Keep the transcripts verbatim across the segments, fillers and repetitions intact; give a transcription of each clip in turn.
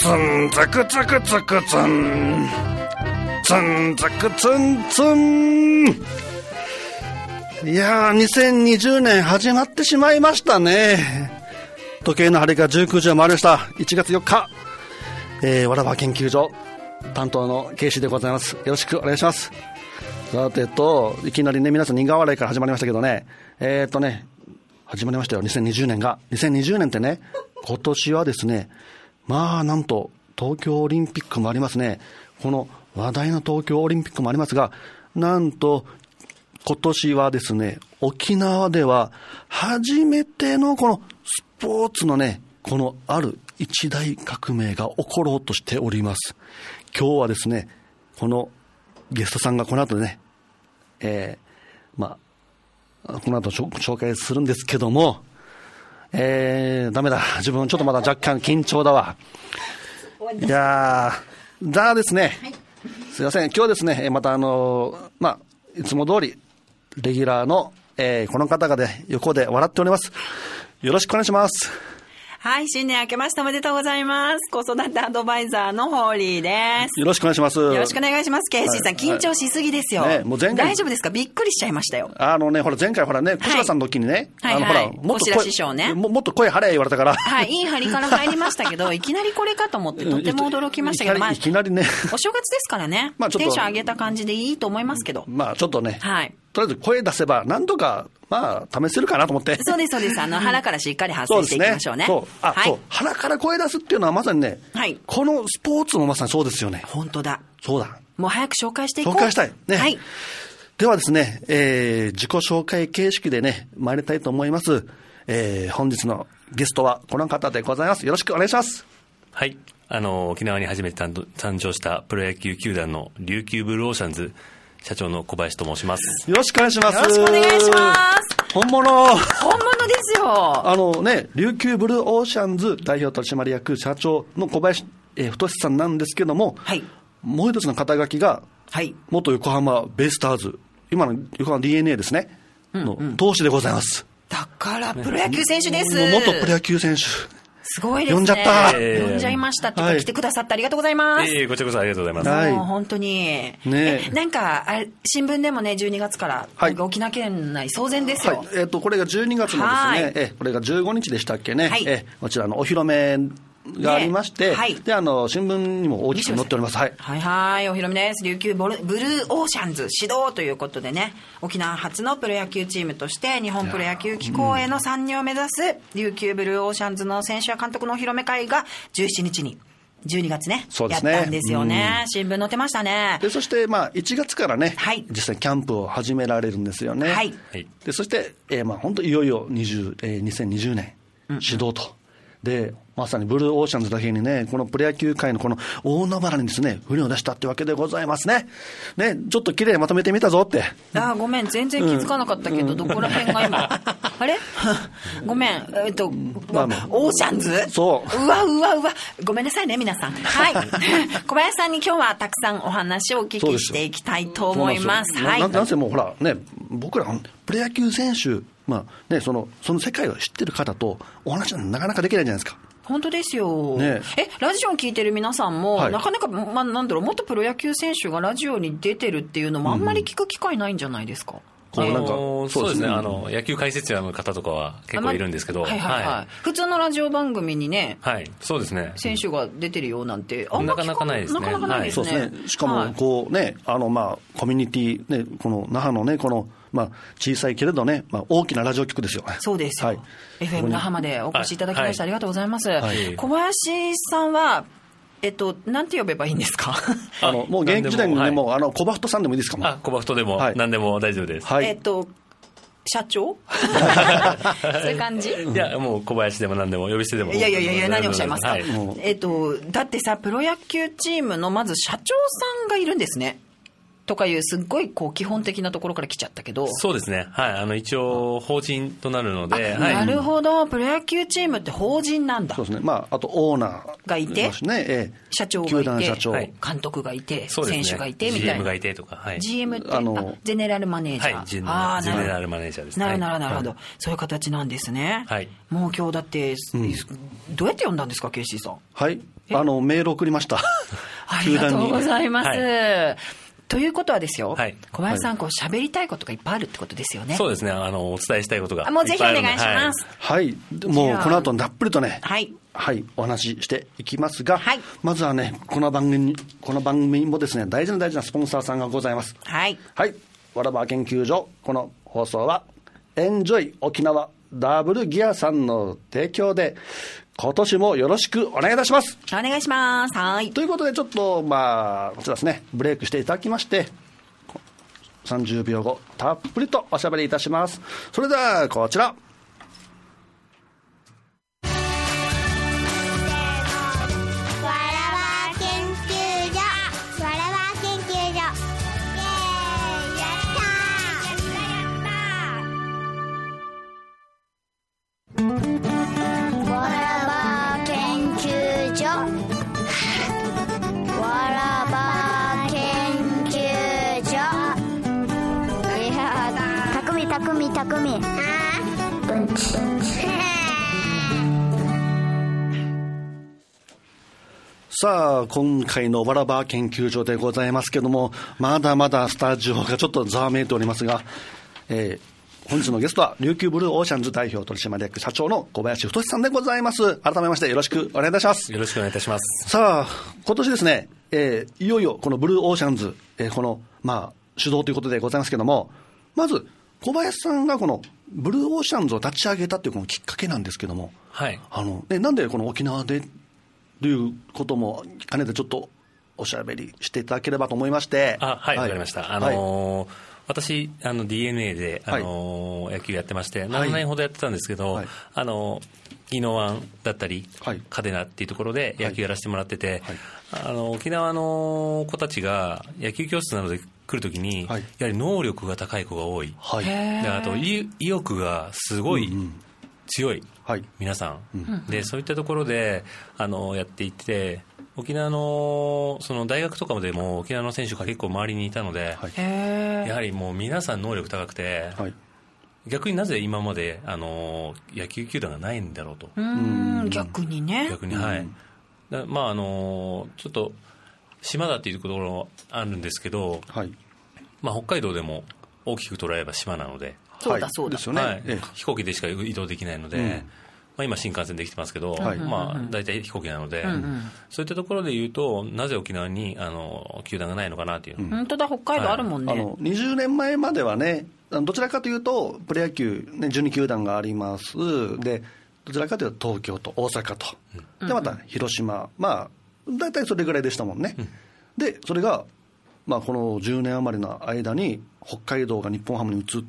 ツンツクツクツクツンツンツクツンツン。いやー、にせんにじゅうねん始まってしまいましたね。時計の針がじゅうくじを回りました。いちがつよっか、えー、わらば研究所担当のケイシーでございます。よろしくお願いします。さてと、いきなりね、皆さん苦笑いから始まりましたけどね、えーっとね始まりましたよ、にせんにじゅうねんが。にせんにじゅうねんってね、今年はですね、まあなんと東京オリンピックもありますね。この話題の東京オリンピックもありますが、なんと今年はですね、沖縄では初めてのこのスポーツのね、このある一大革命が起ころうとしております。今日はですね、このゲストさんがこの後ね、えー、まあこの後紹介するんですけども、えー、ダメだ、自分ちょっとまだ若干緊張だわ。いやー、じゃあですね、はい、すいません、今日はですね、またあのー、まあいつも通りレギュラーの、えー、この方がね、横で笑っております。よろしくお願いします。 はい、新年明けましておめでとうございます。子育てアドバイザーのホーリーです。 よろしくお願いします。 よろしくお願いします。ケイシーさん、はい、緊張しすぎですよ、はいね、もう前回大丈夫ですか？びっくりしちゃいましたよ。 あのね、ほら前回ほらね、小白さんの時にね、 はい、 あの、 はいはい、 ほらもっと小白師匠ね、 も, もっと声張れ言われたから、 はい、いい張りから入りましたけどいきなりこれかと思ってとても驚きましたけど、まあ、 いきなりねお正月ですからね、まあ、ちょっとテンション上げた感じでいいと思いますけど、 まあちょっとね、 はい、 とりあえず声出せばなんとかまあ試せるかなと思って。 そうですそうです、あの腹からしっかり発声していきましょうね。 そうですね、そう、あ、はい、そう腹から声出すっていうのはまさにね、はい、このスポーツもまさにそうですよね。 本当だ、 そうだ、 もう早く紹介していこう。 紹介したいね、 はい、 ではですね、えー、自己紹介形式でね参りたいと思います。えー、本日のゲストはこの方でございます。よろしくお願いします。 はい、あの沖縄に初めて誕生したプロ野球球団の琉球ブルーオーシャンズ社長の小林と申します。 よろしくお願いします。 よろしくお願いします。 本物本物ですよ。 あのね、琉球ブルーオーシャンズ代表取締役社長の小林、えー、太さんなんですけども、はい、もう一つの肩書きが、はい、元横浜ベイスターズ、今の横浜 ディーエヌエー ですね、うんうん、の投手でございます。 だからプロ野球選手です。 元プロ野球選手、 すごいですね。 呼んじゃった、 えー、呼んじゃいましたっていうか、はい、来てくださってありがとうございます。 えー、こちらこそありがとうございます。 はい、 もう本当に、ね、えなんかあれ新聞でもね、じゅうにがつから、はい、沖縄県内騒然ですよ。 はい、えー、とこれがじゅうにがつのですね、えこれがじゅうごにちでしたっけね、はい、えこちらのお披露目がありまして、ね、はい、であの新聞にも大きく載っております。はいはいはい、お披露目です。琉球ブルーオーシャンズ始動ということでね、沖縄初のプロ野球チームとして日本プロ野球機構への参入を目指す琉球ブルーオーシャンズの選手や監督のお披露目会がじゅうしちにちにじゅうにがつね、 そうですね、 やったんですよね、うん、新聞載ってましたね。 でそしてまあいちがつからね、はい、実際キャンプを始められるんですよね。はい、でそして、えー、まあ本当いよいよにじゅう、えー、にせんにじゅうねん始動と、うんうん、でまさにブルーオーシャンズだけにね、このプロ野球界のこの大海原にですね、船を出したってわけでございますね。ね、ちょっと綺麗にまとめてみたぞって。 あ、ごめん、全然気づかなかったけど、うん、どこら辺が今、あれごめん、えっと、まあまあ、オーシャンズ、 そう。 うわうわうわ、ごめんなさいね、皆さん。はい。小林さんに今日はたくさんお話をお聞きしていきたいと思います。 はい。な, なんせもうほら、ね、僕らプロ野球選手、まあね、その、その世界を知ってる方とお話はなかなかできないじゃないですか。 本当ですよ、 ね、 えラジオを聞いてる皆さんも、はい、なかなか、まあ、なんだろう、元プロ野球選手がラジオに出てるっていうのもあんまり聞く機会ないんじゃないですか。 うん、こうなんかそうですね、あの野球解説者の方とかは結構いるんですけど、 はいはいはいはい、普通のラジオ番組にね、 はい、そうですね、 選手が出てるようなんてあんまなかなかないですね。 なかなかないですね、 はい、そうですね。しかもこうね、はい、あのまあコミュニティね、この那覇のね、このまあ、小さいけれどね、まあ、大きなラジオ局ですよ。 そうですよ、はい、エフエム 那覇までお越しいただきまして、はい、ありがとうございます、はい、小林さんはえっと、なんて呼べばいいんですか？ あのもう現役時代にね、はい、もうあの小バフトさんでもいいですかも。 あ、小バフトでも、はい、何でも大丈夫です、 はい、 えっと社長そういう感じ？ いや、もう小林でも何でも呼び捨てでも。 いやいやいやいや、何をおっしゃいますか、はい、えっと、だってさ、プロ野球チームのまず社長さんがいるんですねとかいうすっごいこう基本的なところから来ちゃったけど。 そうですね、はい、あの一応法人となるので、はい、 なるほど、プロ野球チームって法人なんだ。 そうですね、まあ、あとオーナーがいて、 ね、ええ、 社長がいて、 球団社長、 監督がいて、ね、選手がいてみたいな、 ジーエム がいてとか、はい、 ジーエム ってあのゼネラルマネージャー、 はい、ジェネあゼネラルマネージャーですね。 なるほどなるほど、はい、そういう形なんですね、はい、もう今日だって、うん、どうやって呼んだんですか、ケイシーさん。 はい、 あのメール送りましたありがとうございます、 はい、 ということはですよ、 はい、 小林さん、こう喋りたいことがいっぱいあるってことですよね。 そうですね、あのお伝えしたいことがいっぱいもうぜひおある願いします。 はい、はい、もうこの後たっぷりとね、 はい、 はい、お話ししていきますが、 はい、 まずはね、この番組この番組もですね、大事な大事なスポンサーさんがございます。 はい、 はい、わらば研究所、この放送はエンジョイ沖縄ダブルギアさんの提供で今年もよろしくお願いいたします。 お願いします。はい、 ということで、ちょっとまあこちらですね、ブレイクしていただきまして、さんじゅうびょうごたっぷりとおしゃべりいたします。それではこちら、さあ今回のわらば研究所でございますけども、まだまだスタジオがちょっとざわめいておりますが、えー、本日のゲストは琉球ブルーオーシャンズ代表取締役社長の小林太さんでございます。改めましてよろしくお願いいたします。 よろしくお願いいたします。 さあ今年ですね、えー、いよいよこのブルーオーシャンズ、えー、このまあ主導ということでございますけども、まず小林さんがこのブルーオーシャンズを立ち上げたというこのきっかけなんですけども、 はい、 あのね、なんでこの沖縄でということも兼ねてちょっとおしゃべりしていただければと思いまして。 あ、はい、わ、はい、かりました。あのーはい、私あの ディーエヌエー で、あのーはい、野球やってましてななねんほどやってたんですけど、はい、あの宜野湾だったり、はい、嘉手納っていうところで野球やらせてもらってて、はい、あの沖縄の子たちが野球教室などで来るときに、はい、やはり能力が高い子が多い、はい、であと意欲がすごい強い、はい、皆さん、うん、でそういったところであのやっていって沖縄 の, その大学とかでも沖縄の選手が結構周りにいたので、はい、やはりもう皆さん能力高くて、はい、逆になぜ今まであの野球球団がないんだろうと。 うーん、逆にね。 逆に、はい。だまああのちょっと島だっていうところあるんですけど、はい、まあ、北海道でも大きく捉えれば島なので、 そうだそうですよね、 はい、飛行機でしか移動できないので、うん、まあ、今新幹線できてますけど、はい、まあ、大体飛行機なので、うんうん、そういったところでいうとなぜ沖縄にあの球団がないのかなという、うん、 本当だ、北海道あるもんね、 はい、あのにじゅうねんまえまではね、どちらかというとプロ野球、ね、じゅうに球団があります。でどちらかというと東京と大阪と、うん、でまた広島、まあ大体それぐらいでしたもんね、うん、でそれが、まあ、このじゅうねん余りの間に北海道が日本ハムに移って、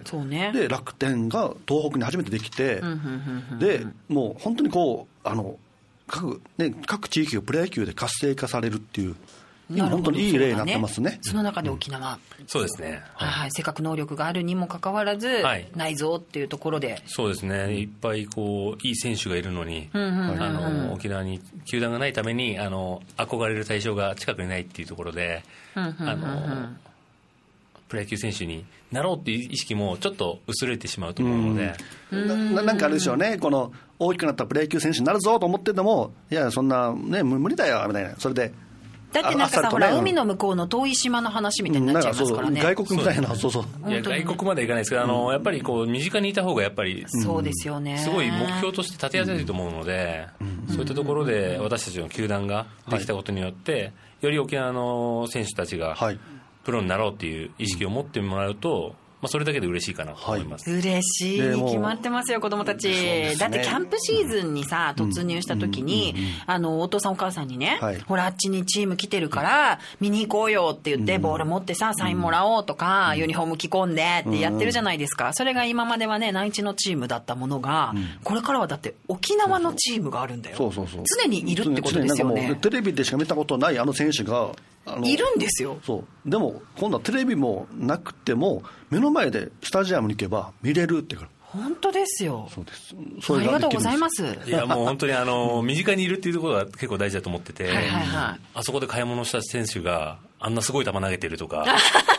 そうね、 で楽天が東北に初めてできて、うんうんうんうん、でもう本当にこうあの 各,、ね、各地域がプロ野球で活性化されるっていう、今本当にいい例になってますね。 その中で沖縄、うん、 そうですね、 はいはい、せっかく能力があるにもかかわらず、はい、ないぞっていうところで、 そうですね、いっぱいこういい選手がいるのに、うんうんうんうん、あの沖縄に球団がないためにあの憧れる対象が近くにないっていうところで、うんうんうんうん、あのプロ野球選手になろうっていう意識もちょっと薄れてしまうと思うので、 うんな, なんかあれでしょうね、この大きくなったプロ野球選手になるぞと思ってても、いやそんな、ね、無理だよみたいな、それでだってなんかさ、ね、ほら海の向こうの遠い島の話みたいになっちゃいますからね、 外国みたいな、そうそう、 いや外国まではいかないですけど、あのやっぱりこう身近にいた方がやっぱり、 そうですよね、 すごい目標として立てやすいと思うので、うん、そういったところで私たちの球団ができたことによって、はい、より沖縄の選手たちがプロになろうっていう意識を持ってもらうと、まあ、それだけで嬉しいかなと思います、 はい、嬉しいに決まってますよ、子供たち、ね、だってキャンプシーズンにさ、うん、突入した時に、うんうんうん、あのお父さんお母さんにね、はい、ほらあっちにチーム来てるから見に行こうよって言って、うん、ボール持ってさサインもらおうとか、うん、ユニフォーム着込んでってやってるじゃないですか。それが今まではね内地のチームだったものが、うん、これからはだって沖縄のチームがあるんだよ。 そうそうそう、 常にいるってことですよね。 テレビでしか見たことないあの選手がいるんですよ。 そうでも今度はテレビもなくても目の前でスタジアムに行けば見れるってから本当ですよ。 そうです。 ありがとうございます。 いやもう本当にあの身近にいるっていうところが結構大事だと思ってて、はいはいはい、あそこで買い物した選手があんなすごい球投げてるとか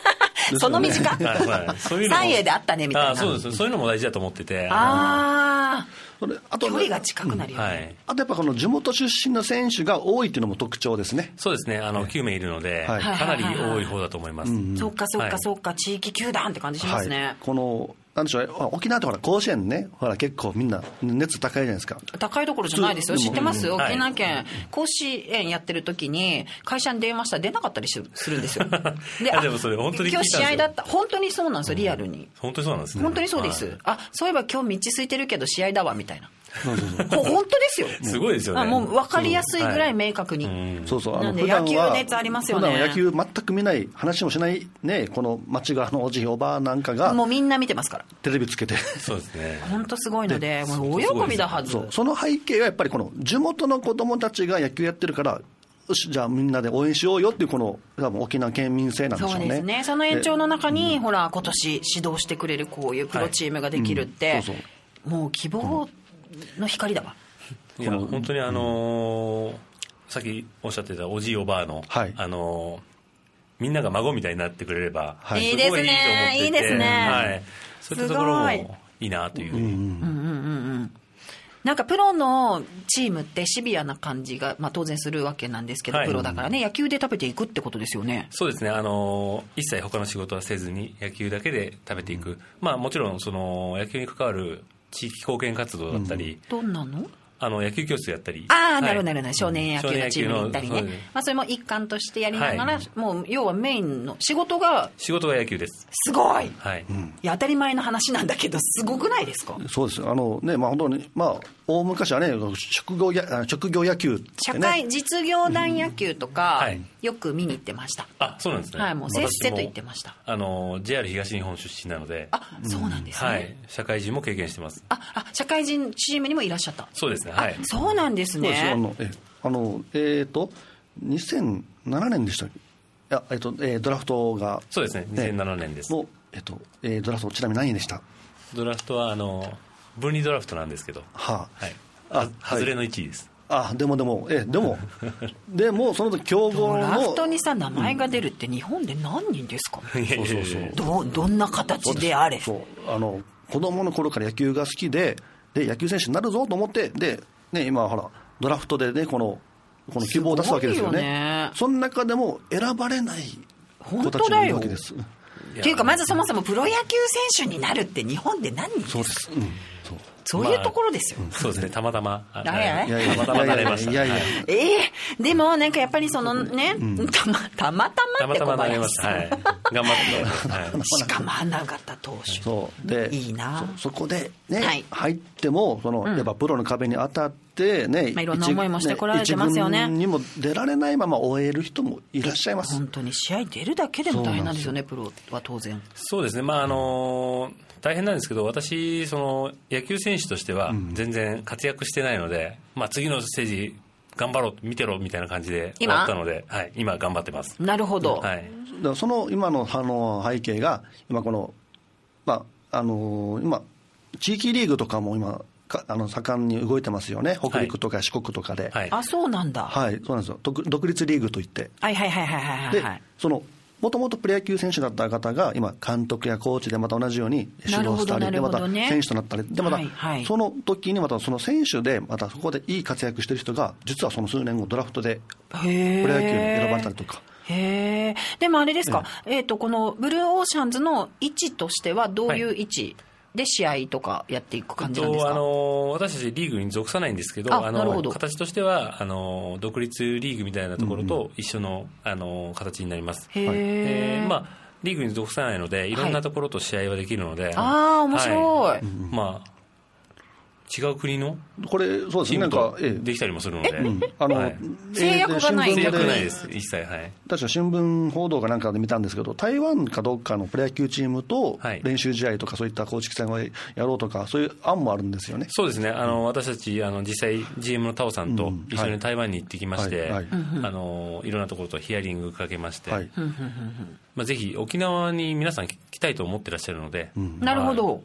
その短はいはい、そういうのも三栄であったねみたいな。 あそうです、そういうのも大事だと思ってて、 あそれあと距離が近くなるよね、 うんはい、 あとやっぱこの地元出身の選手が多いっていうのも特徴ですね。 そうですね、あのきゅうめいいるので、はい、かなり多い方だと思います、 うんうん、そっかそっかそっか、はい、地域球団って感じしますね、はい、 このなんでしょう、沖縄ってほら甲子園ね、ほら結構みんな熱高いじゃないですか。 高いどころじゃないですよ、知ってます、うん、沖縄県、はい、甲子園やってる時に会社に電話したら出なかったりするんですよででもそれ本当に聞いたんですよ。 今日試合だった、本当にそうなんですよ、リアルに、 うん、本当にそうなんですね。 本当にそうです、はい、あそういえば今日道空いてるけど試合だわみたいなそうそうそう本当ですよ。 すごいですよね。 もう分かりやすいぐらい明確に。 そうそう。 なんで野球熱ありますよね。 普段は野球全く見ない、話もしないね、この町側のおじいおばあなんかがもうみんな見てますから。 テレビつけて。 そうですね。 本当すごいので、もう大喜びだはず。 そう。その背景はやっぱりこの地元の子供たちが野球やってるから。よしじゃあみんなで応援しようよっていうこの多分沖縄県民性なんでしょうね。 そうですね。その延長の中に、うん、ほら今年指導してくれるこういうプロチームができるって、はいうん、そうそうもう希望の光だわ。 いや本当にあのー、さっきおっしゃってたおじいおばあの、はい、あのー、みんなが孫みたいになってくれれば、はい、すごいいいと思っていて、 いいですね。 はい、そういったところもいいなというふうに。うんうんうんうんなんかプロのチームってシビアな感じが、まあ、当然するわけなんですけど、はい、プロだからね、野球で食べていくってことですよね。 そうですね、あの一切他の仕事はせずに野球だけで食べていく、うんまあ、もちろんその野球に関わる地域貢献活動だったり、 うん、どんなのあの野球教室やったり、 ああ、なるほどなるほど、少年野球のチームに行ったりね、まあ、それも一環としてやりながら、はい、もう要はメインの仕事が仕事が野球です。 すごい、 はいうん、いや当たり前の話なんだけどすごくないですか。 そうですあのね、まあ、本当にまあ大昔はね職業や職業野球って、ね、 社会実業団野球とか、うんはい、よく見に行ってました。 あそうなんですね、 はい、もうせっせと行ってました。 あの ジェイアール 東日本出身なので。 あそうなんですね、 はい、社会人も経験してます。 ああ社会人チームにもいらっしゃった。 そうですね、はい、 そうなんですね。 あのえあのえーとにせんななねんでしたっけ。いや、えーとえー、ドラフトがそうですねにせんななねんです。 の、えーとえー、ドラフトちなみに何位でした。 ドラフトはあの分離ドラフトなんですけど、 はあはい、あ外れのいちいです。 あでもでもえでもでもその時強豪のドラフトにさ名前が出るって日本で何人ですか、 うん、そうそうそうどどんな形であれ。 そうあの子供の頃から野球が好きでで野球選手になるぞと思ってで、ね、今ほらドラフトでねこのこの希望を出すわけですよね。 ねその中でも選ばれない子たちもいるわけです。 っていうかまずそもそもプロ野球選手になるって日本で何人ですか。 そうです、うん、そうそういうところですよ、 まあ、そうですねたまたまいやいやいやたまたまなれました。 いやいやえー、でもなんかやっぱりそのね、うん、たまたまたまって小林さん、 はい、頑張ってます、はい、 しかも花形投手そうでいいなそ, そこでね、はい、入ってもその、うん、やっぱプロの壁に当たってね、 まあ、いろんな思いもしてこられてますよね。 一軍にも出られないまま終える人もいらっしゃいます。 本当に試合出るだけでも大変なんですよね。プロは当然そうですね。まああのー大変なんですけど私その野球選手としては全然活躍してないので、うんまあ、次のステージ頑張ろう見てろみたいな感じで終わったので 今,、はい、今頑張ってます。 なるほど、 はい、 だからその今 の, あの背景が今この、まああのー、今地域リーグとかも今かあの盛んに動いてますよね。北陸とか四国とかで、 はい、あそうなんだ。 はいそうなんですよ。独立リーグといってはいはいはいはいはい、はい、 でそのもともとプロ野球選手だった方が今監督やコーチでまた同じように指導したり、ね、でまた選手となったりでまたその時にまたその選手でまたそこでいい活躍してる人が実はその数年後ドラフトでプロ野球に選ばれたりとか。 へーでもあれですか、ええー、とこのブルーオーシャンズの位置としてはどういう位置、はいで試合とかやっていく感じなんですか。 あの私たちリーグに属さないんですけど、ああの形としてはあの独立リーグみたいなところと一緒の、うん、あの形になります。 へー、 えーまあ、リーグに属さないのでいろんなところと試合はできるので、はい、 ああ面白い、はい、 まあ違う国のこれそうですねなんかできたりもするので、 うん、あの、はい、 制約がない制約ないです一切。はい、 確か新聞報道かなんかで見たんですけど台湾かどっかのプロ野球チームと練習試合とかそういった公式戦をやろうとかそういう案もあるんですよね。 そうですねあの私たちあの実際 ジーエム のタオさんと一緒に台湾に行ってきまして、うんはいはい、あのいろんなところとヒアリングかけまして、はいまあ、ぜひ沖縄に皆さん来たいと思ってらっしゃるので、 うん、なるほど。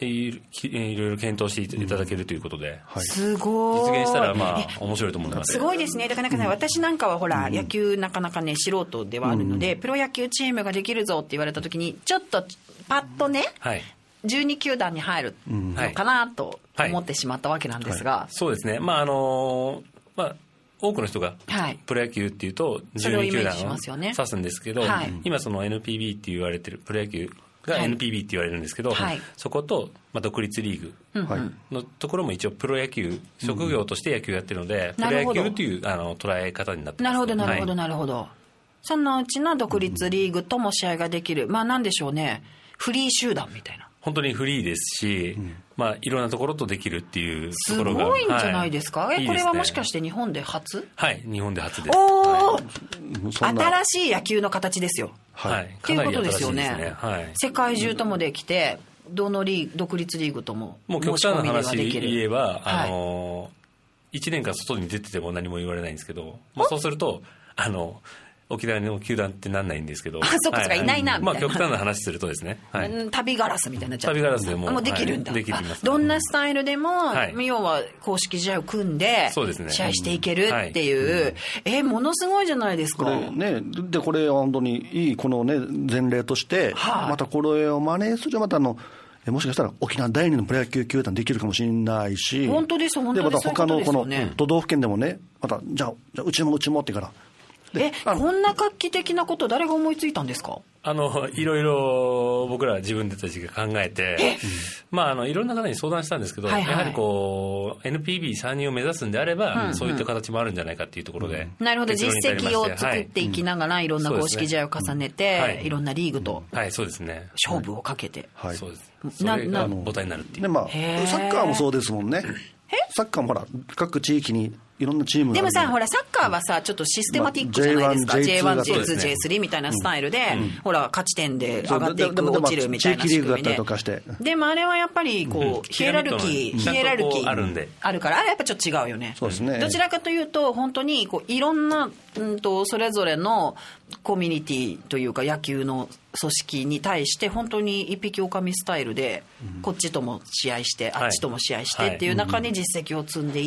いろいろ検討していただけるということで、 うんはい、すごい実現したらまあ面白いと思います。 すごいですね。だからなんか、ね、私なんかはほら、うん、野球なかなかね素人ではあるので、うん、プロ野球チームができるぞって言われた時にちょっとパッとね、はい、じゅうに球団に入るのかなと思ってしまったわけなんですが、はいはい、 そうですね。まああのまあ多くの人がプロ野球っていうとじゅうに球団を指すんですけど、はい、今その エヌピービー って言われてるプロ野球が エヌピービー って言われるんですけど、はい、そことまあ独立リーグのところも一応プロ野球職業として野球やってるので、うん、プロ野球というあの捉え方になってます、ね、 なるほどなるほどなるほど。そのうちの独立リーグとも試合ができる、まあなんでしょうね、フリー集団みたいな。 本当にフリーですし、うん、まあいろんなところとできるっていうところがすごいんじゃないですか、はい、えこれはもしかして日本で初？ はい、日本で初です。 おお、 はい、 新しい野球の形ですよ。 はい、 っていうことですよね。 かなり新しいですね。はい、 世界中ともできて、どのリーグ独立リーグとももう極端な話言えば、あのいちねんかん外に出てても何も言われないんですけど、まあ、そうするとあの沖縄の球団ってなんないんですけど、 あ、そっかそっか、いないなみたいな、 まあ、極端な話するとですね、はい、 旅ガラスみたいになっちゃう。 旅ガラスでももうできるんだ、 はい、できます、ね、 どんなスタイルでも、はい、要は公式試合を組んで試合していけるっていう、うんはい、えものすごいじゃないですか。 これね、でこれ本当にいいこのね前例として、はい、またこれを真似するまたあのもしかしたら沖縄第二のプロ野球球団できるかもしれないし、 本当です本当です。 でまた他のこの都道府県でもね、またじゃあ、じゃあうちもうちもってから。 えこんな画期的なこと誰が思いついたんですか？ あのいろいろ僕ら自分たちが考えて、まあ、あのいろんな方に相談したんですけど、はいはい、やはりこう エヌピービー参入を目指すんであれば、うんうん、そういった形もあるんじゃないかっていうところで、 うん、なるほど、実績を作っていきながら、はい、いろんな公式試合を重ねて、うんはい、いろんなリーグと勝負をかけて、 はい、そうです。それが母体になるっていう、 で、まあ、サッカーもそうですもんね。サッカーもほら各地域にいろんなチームがある。 でもさ、ほらサッカーはさちょっとシステマティックじゃないですか、まあ、ジェイワン、ジェイツー、ジェイスリー みたいなスタイルで、うん、ほら勝ち点で上がっていく、落ちるみたいな仕組みで、でもあれはやっぱりこう、うん、ヒエラルキーヒエラルキーあるんであるから、あれやっぱちょっと違うよね。 そうですね。 どちらかというと本当にこういろんな、うんとそれぞれのコミュニティというか野球の組織に対して本当に一匹狼スタイルで、うん、こっちとも試合して、あっちとも試合してっていう中に実績を積んでいって、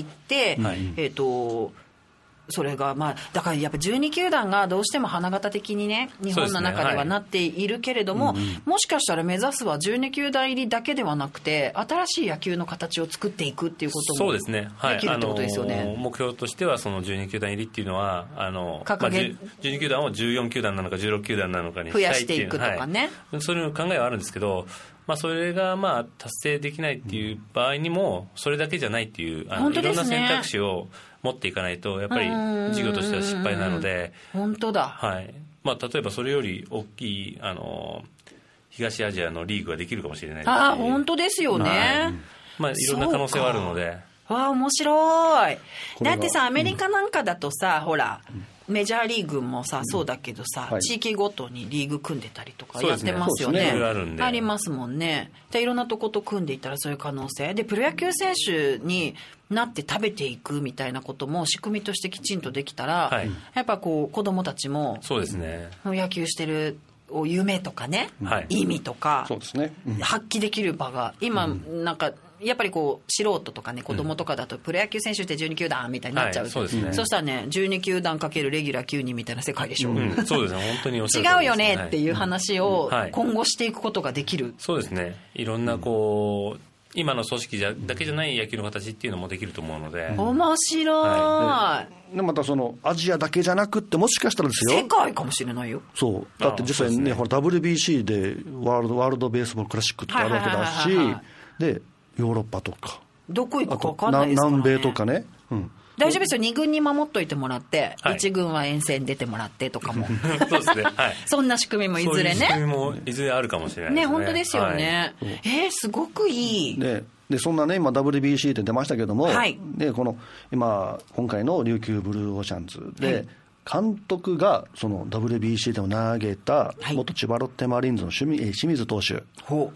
はい、えっとそれがまあだからやっぱじゅうに球団がどうしても花形的にね日本の中ではなっているけれども、ねはい、もしかしたら目指すはじゅうに球団入りだけではなくて新しい野球の形を作っていくっていうこともできるってことですよね。 そうですね、はい、あの目標としてはそのじゅうに球団入りっていうのはあの、まあ、じゅうに球団をじゅうよん球団なのかじゅうろく球団なのかに増やしていくとかね、 はい、そういう考えはあるんですけど、まあ、それがまあ達成できないっていう場合にもそれだけじゃないっていうあの、ね、いろんな選択肢を持っていかないとやっぱり事業としては失敗なので、 本当だ、 はいまあ、例えばそれより大きいあの東アジアのリーグができるかもしれないですし、 ああ本当ですよね、はいまあ、いろんな可能性はあるので、 わあ面白い。だってさアメリカなんかだとさ、うん、ほらメジャーリーグもさそうだけどさ、うんはい、地域ごとにリーグ組んでたりとかやってますよ ね, ね, ね あ, ありますもんね。でいろんなとこと組んでいったらそういう可能性でプロ野球選手になって食べていくみたいなことも仕組みとしてきちんとできたら、はい、やっぱこう子どもたちもそうですね野球してる夢とかね、はい、意味とかそうですね、うん、 発揮できる場が今なんかやっぱりこう素人とかね子供とかだとプロ野球選手ってじゅうに球団みたいになっちゃう、はい、そうですね、そしたらねじゅうに球団かけるレギュラーきゅうにんみたいな世界でしょ、うんうん、そうですね本当におっしゃる違うよねっていう話を今後していくことができる、はいはい、 そうですねいろんなこう今の組織じゃだけじゃない野球の形っていうのもできると思うので、 うん、面白い、はい、でまたそのアジアだけじゃなくってもしかしたらですよ世界かもしれないよ。 そうだって実際ね、ねほら ダブリュービーシー でワールドワールドベースボールクラシックってあるわけだし、でヨーロッパとかどこ行くか分かんないですからね、 南米とかね、うん、 大丈夫ですよに軍に守っといてもらって、はい、いち軍は遠征に出てもらってとかもそうですね、はい、 そんな仕組みもいずれね、そういう仕組みもいずれあるかもしれないですね。 ね本当ですよね、はい、えー、すごくいい。 ででそんなね今 ダブリュービーシー って出ましたけども、はい、でこの今今回の琉球ブルーオーシャンズで、はい、監督がその ダブリュービーシー でも投げた元千葉ロッテマリーンズの清水投手、はい、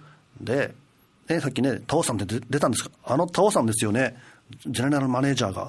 でね、さっきねタオさんって出たんですか、あのタオさんですよねジェネラルマネージャーが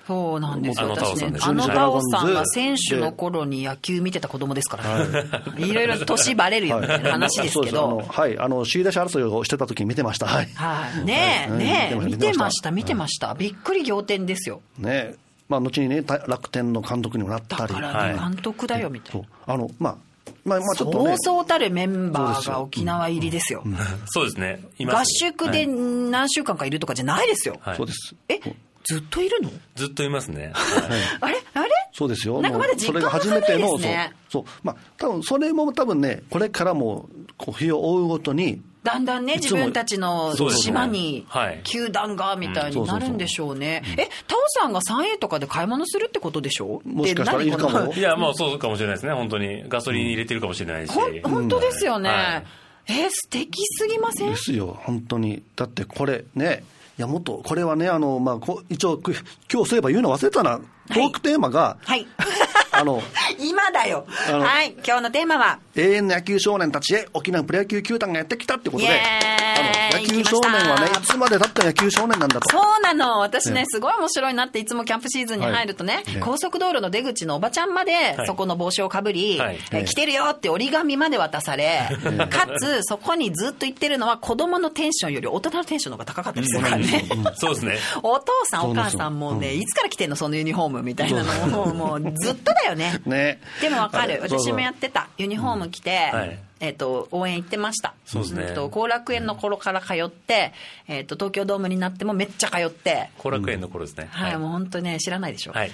そうなんですよ。私ね、 あのタオさんが選手の頃に野球見てた子供ですから、ね、いろいろ年バレるよみたいな話ですけど、 はい、あの首位打者争いをしてた時に見てました。はい、 はい、ねえねえ、見てました見てました、びっくり仰天ですよ。 ねえ、まあ後にね楽天の監督にもなったり、 だからね、監督だよみたいな。 あのまあまあまあちょっとね、 そうそうたるメンバーが沖縄入りですよ。 そうですね。 合宿で何週間かいるとかじゃないですよ。 はい、そうです。 え、ずっといるの？ ずっといますね。 あれあれ？ そうですよ。 なんかまだ実感がないですね。 そうそう、まあ多分それも多分ね、これからもこう日を追うごとにだんだんね、自分たちの島に球団がみたいになるんでしょうね。え、タオさんが スリーエー とかで買い物するってことでしょ？ もしかしたらいいかも。 いや、もうそうかもしれないですね。本当にガソリン入れてるかもしれないし。 うん、本当ですよね。はい、え、素敵すぎません？ ですよ、本当に。だってこれね、いやもっとこれはね、あのまあこ一応今日そういえば言うの忘れたな。トークテーマが、 はい。 あの今だよ。はい。今日のテーマは永遠の野球少年たちへ沖縄プロ野球球団がやってきたってことで、あの野球少年はね、いつまでだったら野球少年なんだと。 そうなの。私ね、すごい面白いなって、いつもキャンプシーズンに入るとね、はい、高速道路の出口のおばちゃんまで、はい、そこの帽子をかぶり、はい、え来てるよって折り紙まで渡され、かつそこにずっと言ってるのは子供のテンションより大人のテンションの方が高かったりするからね。 そうですね。 お父さんお母さんもね、いつから来てんのそのユニフォームみたいなのをもうずっとだよね。ね。でもわかる。私もやってた。ユニフォーム着て、うんはい、えっと、応援行ってました。 そうですね。 後楽園の頃から通って、えっと、東京ドームになってもめっちゃ通って。 後楽園の頃ですね。 はい、はい、もう本当ね、知らないでしょ。 はい。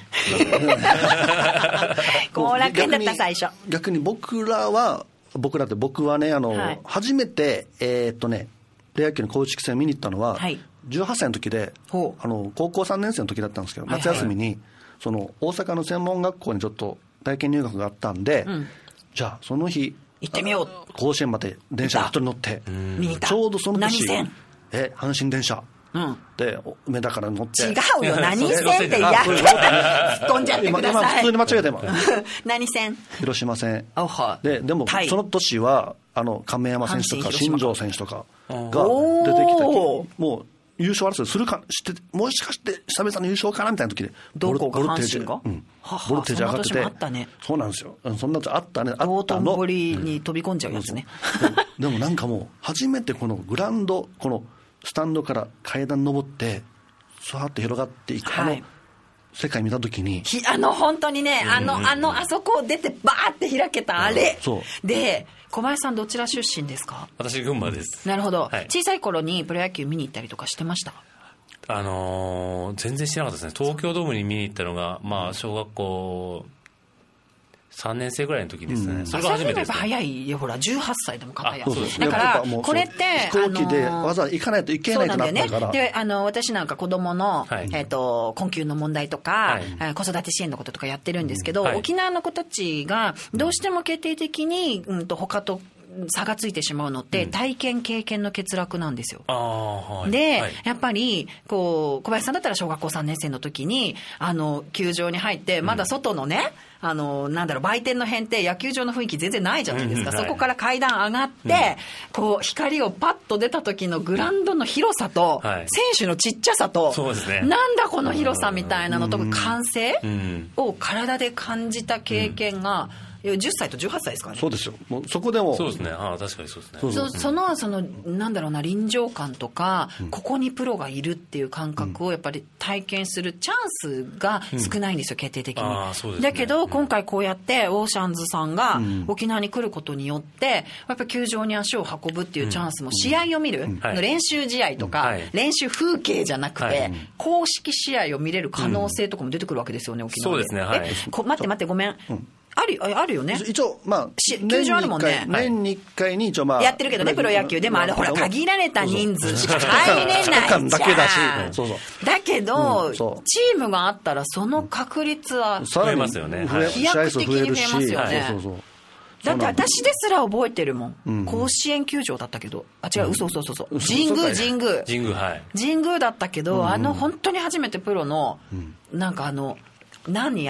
後楽園だった最初。 逆に、逆に僕らは、僕らって僕はね、あの、はい、初めて、えー、っとね、プロ野球の公式戦見に行ったのは、はい、じゅうはっさいの時で、あの、高校さんねん生の時だったんですけど、夏休みに、はいはい、その、大阪の専門学校にちょっと体験入学があったんで、うん、じゃあ、その日、 行ってみよう。 甲子園まで電車に一人乗って見に行った。 ちょうどその年何線？ え阪神電車、うん、で梅田から乗って。 違うよ、何線ってやって突っ込んじゃってください。 今普通に間違えてます何線？ 広島線。 はででもその年はあの亀山選手とか新庄選手とかが出てきて、もう優勝争いするかして、もしかして久々の優勝かなみたいな時でどこが阪神が、 うん、ボルテージ上がってて、 あったね。 そうなんですよ。そんなあったね。あった道頓堀に飛び込んじゃうやつね。 うん、でもなんかもう初めてこのグラウンド、このスタンドから階段登ってさーって広がっていく、はい、あの世界見た時に、 あの本当にね、あのあのあそこを出てバーって開けたあれ、 そうで。小林さんどちら出身ですか？ 私群馬です。 なるほど、はい、小さい頃にプロ野球見に行ったりとかしてました？ あのー、全然してなかったですね。東京ドームに見に行ったのが、まあ、小学校さんねん生ぐらいの時ですね、うん、それが初めてです、ね、 早いよ、ほらじゅうはっさいでも片や。 そうです。 だからこれって飛行機でわざわざ行かないといけないとなったから。そうなんだよね。 で、あの私なんか子供の、はい、えーと、困窮の問題とか、はい、子育て支援のこととかやってるんですけど、うんはい、沖縄の子たちがどうしても決定的に、うん、と他と差がついてしまうのって体験経験の欠落なんですよ。 うん、あはい、 で、 はい、 やっぱりこう小林さんだったら小学校さんねん生の時にあの球場に入ってまだ外のね、うん、あのなんだろう売店の辺って野球場の雰囲気全然ないじゃないですか、うんうん、そこから階段上がって、うん、こう光をパッと出た時のグラウンドの広さと、はい、選手のちっちゃさと、 そうですね、 なんだこの広さみたいなのとか歓声を体で感じた経験が、うん、じゅっさいとじゅうはっさいですからね。 そうですよ。もうそこでもそうですね。ああ確かにそうですね。 そ, そのそのなんだろうな臨場感とか、うん、ここにプロがいるっていう感覚をやっぱり体験するチャンスが少ないんですよ、うん、決定的に。 あそうですね。 だけど、うん、今回こうやってオーシャンズさんが沖縄に来ることによって、やっぱり球場に足を運ぶっていうチャンスも、試合を見る、うんはい、練習試合とか、はい、練習風景じゃなくて、はい、公式試合を見れる可能性とかも出てくるわけですよね、沖縄で。 そうですね。はい、 えこ待って待ってごめん。うんあるあるよね。 一応まあ球場あるもんね。 年にいっかいに一応まあやってるけどね、プロ野球でもあれほら限られた人数しか入れないじゃん。 だけだし、そうそう。 だけど、うん、チームがあったらその確率は増えますよね。 飛躍的に増えますよね。そうそうそう。だって私ですら覚えてるもん、うん、甲子園球場だったけど、あ違う、うん、嘘嘘嘘嘘神宮神宮神宮はい神宮だったけど、うん、あの本当に初めてプロの、うん、なんかあの何あれ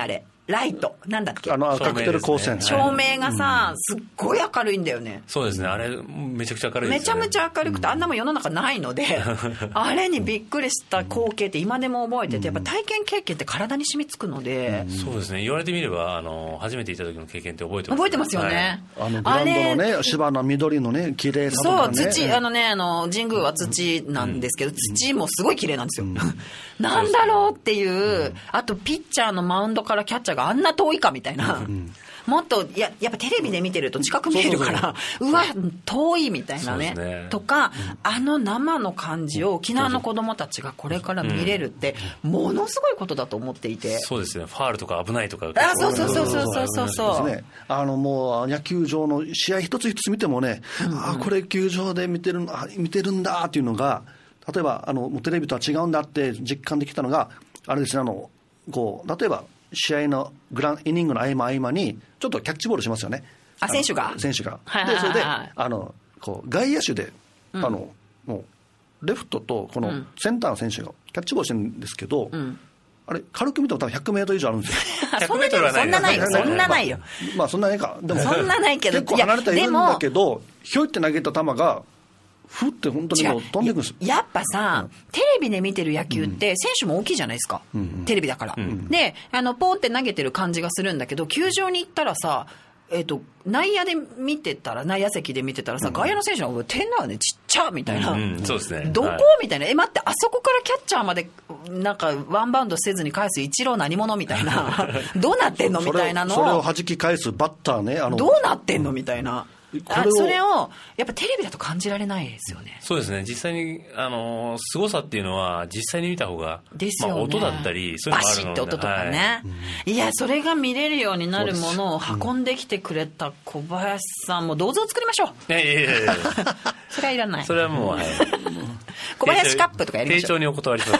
ライトなんだっけ、 あのカクテル光線、 照明がさ、うん、すっごい明るいんだよね。 そうですね、あれめちゃくちゃ明るいですよね。 めちゃめちゃ明るくて、あんなもん世の中ないのであれにびっくりした光景って今でも覚えてて、やっぱ体験経験って体に染みつくので、うん、 そうですね、言われてみればあの初めて行った時の経験って覚えてます、ね、 覚えてますよね、 はい、あのグラウンドのね芝の緑のね綺麗さとかね、 そう土、あのね、あの神宮は土なんですけど、うん、土もすごい綺麗なんですよ、うん、なんだろうっていう、うん、あとピッチャーのマウンドからキャッチャーがあんな遠いかみたいな、うん、もっとややっぱテレビで見てると近く見えるから、うわ遠いみたいな ね, ねとか、うん、あの生の感じを沖縄の子どもたちがこれから見れるってものすごいことだと思っていて、 そうですね、ファールとか危ないとか、 あそうそうそうそうそうそうそう、 ね、あのもう野球場の試合一つ一つ見てもね、うんうん、あこれ球場で見てるあ見てるんだっていうのが、例えばあのテレビとは違うんだって実感できたのがあれですね、あのこう例えば試合のグランイニングの合間合間にちょっとキャッチボールしますよね、 あ選手が選手が、 はいでそれであのこう外野手で、うん、あのもうレフトとこのセンターの選手がキャッチボールしてるんですけど、うん、あれ軽く見ても多分ひゃくメートル以上あるんですよそんなにそんなないよそんなないよ、 まあ、まあそんなないか、でもそんなないけど結構離れているんだけど、ひょいって投げた球がふって本当にもう飛んでいくんです。 やっぱさ、うん、テレビで見てる野球って選手も大きいじゃないですか、うんうん、テレビだから、うん、であのポンって投げてる感じがするんだけど、球場に行ったらさ、えーと、内野で見てたら内野席で見てたらさ、うん、外野の選手の方が点がねちっちゃみたいな、 うんうん、そうですね、 どこ、はい、みたいな、え待ってあそこからキャッチャーまでなんかワンバウンドせずに返す一郎何者みたいなどうなってんのみたいなのをそれを弾き返すバッターね、あのどうなってんのみたいな、あそれをやっぱテレビだと感じられないですよね。 そうですね、実際にあの凄さっていうのは実際に見た方がですよね、まあ、音だったりそういうのがあるので、バシッて音とかね、はい、いやそれが見れるようになるものを運んできてくれた小林さんも銅像作りましょう。 いやいやいやいやそれはいらない、 それはもう、はい、 小林カップとかやりましょう。 丁重にお断りします、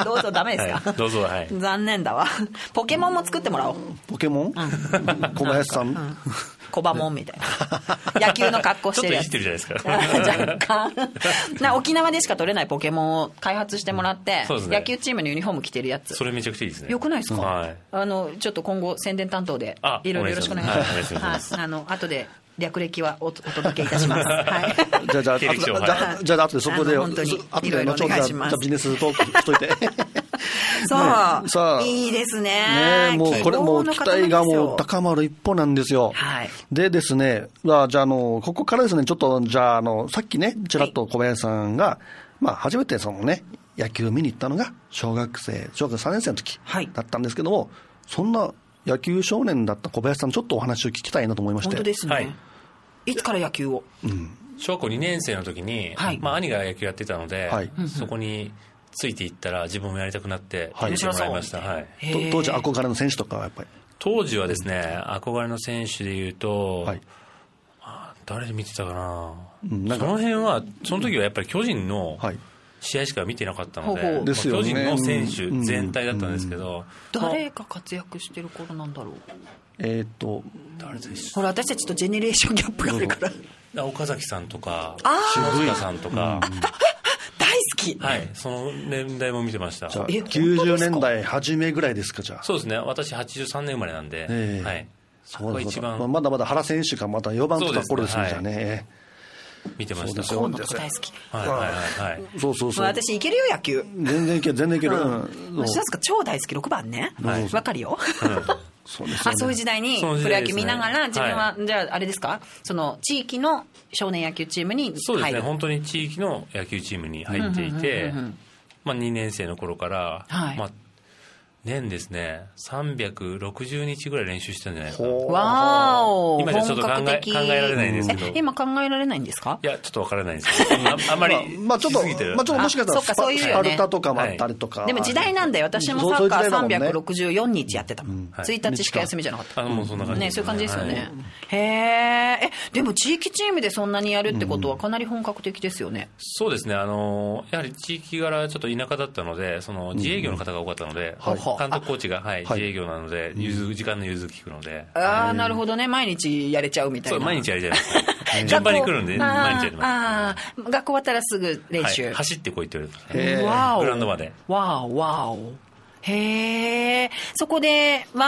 銅像ダメですか、 はい、銅像は、はい、 残念だわ。ポケモンも作ってもらおう。 ポケモン、うん、小林さん、うんコバモンみたいな野球の格好してるやつちょっといじってるじゃないですか若干な沖縄でしか取れないポケモンを開発してもらって、うんね、野球チームのユニフォーム着てるやつ、 それめちゃくちゃいいですね。 よくないですか、 はい、 あのちょっと今後宣伝担当でいろいろよろしくお願いします。はい、あの後で略歴は お, お届けいたします。はい。 じゃあじゃあじゃあじゃあ後でそこで本当にいろいろお願いします。 じゃあビジネストークしといて。 そう、ね、さあいいですね。 ねもうこれもう期待がもう高まる一歩なんですよ。 はい。 でですね、まあじゃああのここからですねちょっとじゃああのさっきねちらっと小林さんが、はい、まあ初めてそのね野球見に行ったのが小学生小学さんねん生の時だったんですけども、はい、そんな野球少年だった小林さんちょっとお話を聞きたいなと思いまして。 本当ですね。はい、いつから野球を、 うん、小学校にねん生の時に、はいまあ、兄が野球やってたので、はい、そこについていったら自分もやりたくなって入れてもらいました、はい、 当時憧れの選手とかはやっぱり当時はですね憧れの選手でいうと、はいまあ、誰で見てたかな、うん、なんかその辺はその時はやっぱり巨人の試合しか見てなかったので、はいまあ、巨人の選手全体だったんですけど、うんうん、 誰が活躍してる頃なんだろう。 えー、っと誰でしほら私たちとジェネレーションギャップがあるから、 岡崎さんとか篠塚さんとか、うん、 大好き、 はい、その年代も見てました。 じゃあきゅうじゅうねんだい初めぐらいですか。じゃあそうですね、私はちじゅうさんねん生まれなんで、えー、はい、 そうです。一番まだまだ原選手がまだよばんとか頃ですね、じゃあね見てました。 そうですよ。大好き。 はいはいはいはい。 そうそうそう。 私いけるよ野球。 全然いける全然いける。 うん。篠塚超大好きろくばんね。わかるよ。 そうですよね。 あそういう時代にプロ野球見ながら自分はじゃああれですか、その地域の少年野球チームに入る。 そうですね。本当に地域の野球チームに入っていて、まあにねん生の頃からまあ年ですねさんびゃくろくじゅうにちぐらい練習してたんじゃないですか。 わーお。 今じゃちょっと考え、考えられないんですけど。 今考えられないんですか。 いやちょっとわからないんですけど、あ, あんまりまあちょっとまあちょっともしかしたらス パ, スパルタとかもあったりとか、 はい、でも時代なんだよ。私もサッカーさんびゃくろくじゅうよっかやってたもん、うんはい、ついたちしか休みじゃなかった。 あもうそんな感じですね。 ね、そういう感じですよね、はい、へえ。でも地域チームでそんなにやるってことはかなり本格的ですよね、うん、 そうですね。あのやはり地域柄ちょっと田舎だったので、その自営業の方が多かったので、うんはい、監督コーチが、はい、自営業なので融通時間の融通聞くので、 ああなるほどね。毎日やれちゃうみたいな。 そう毎日やりたいです順番に来るんで毎日やります。 ああ学校終わったらすぐ練習、 はい、走ってこいって言われて、わーおグラウンドまで。 わーわーお。へえ。そこでは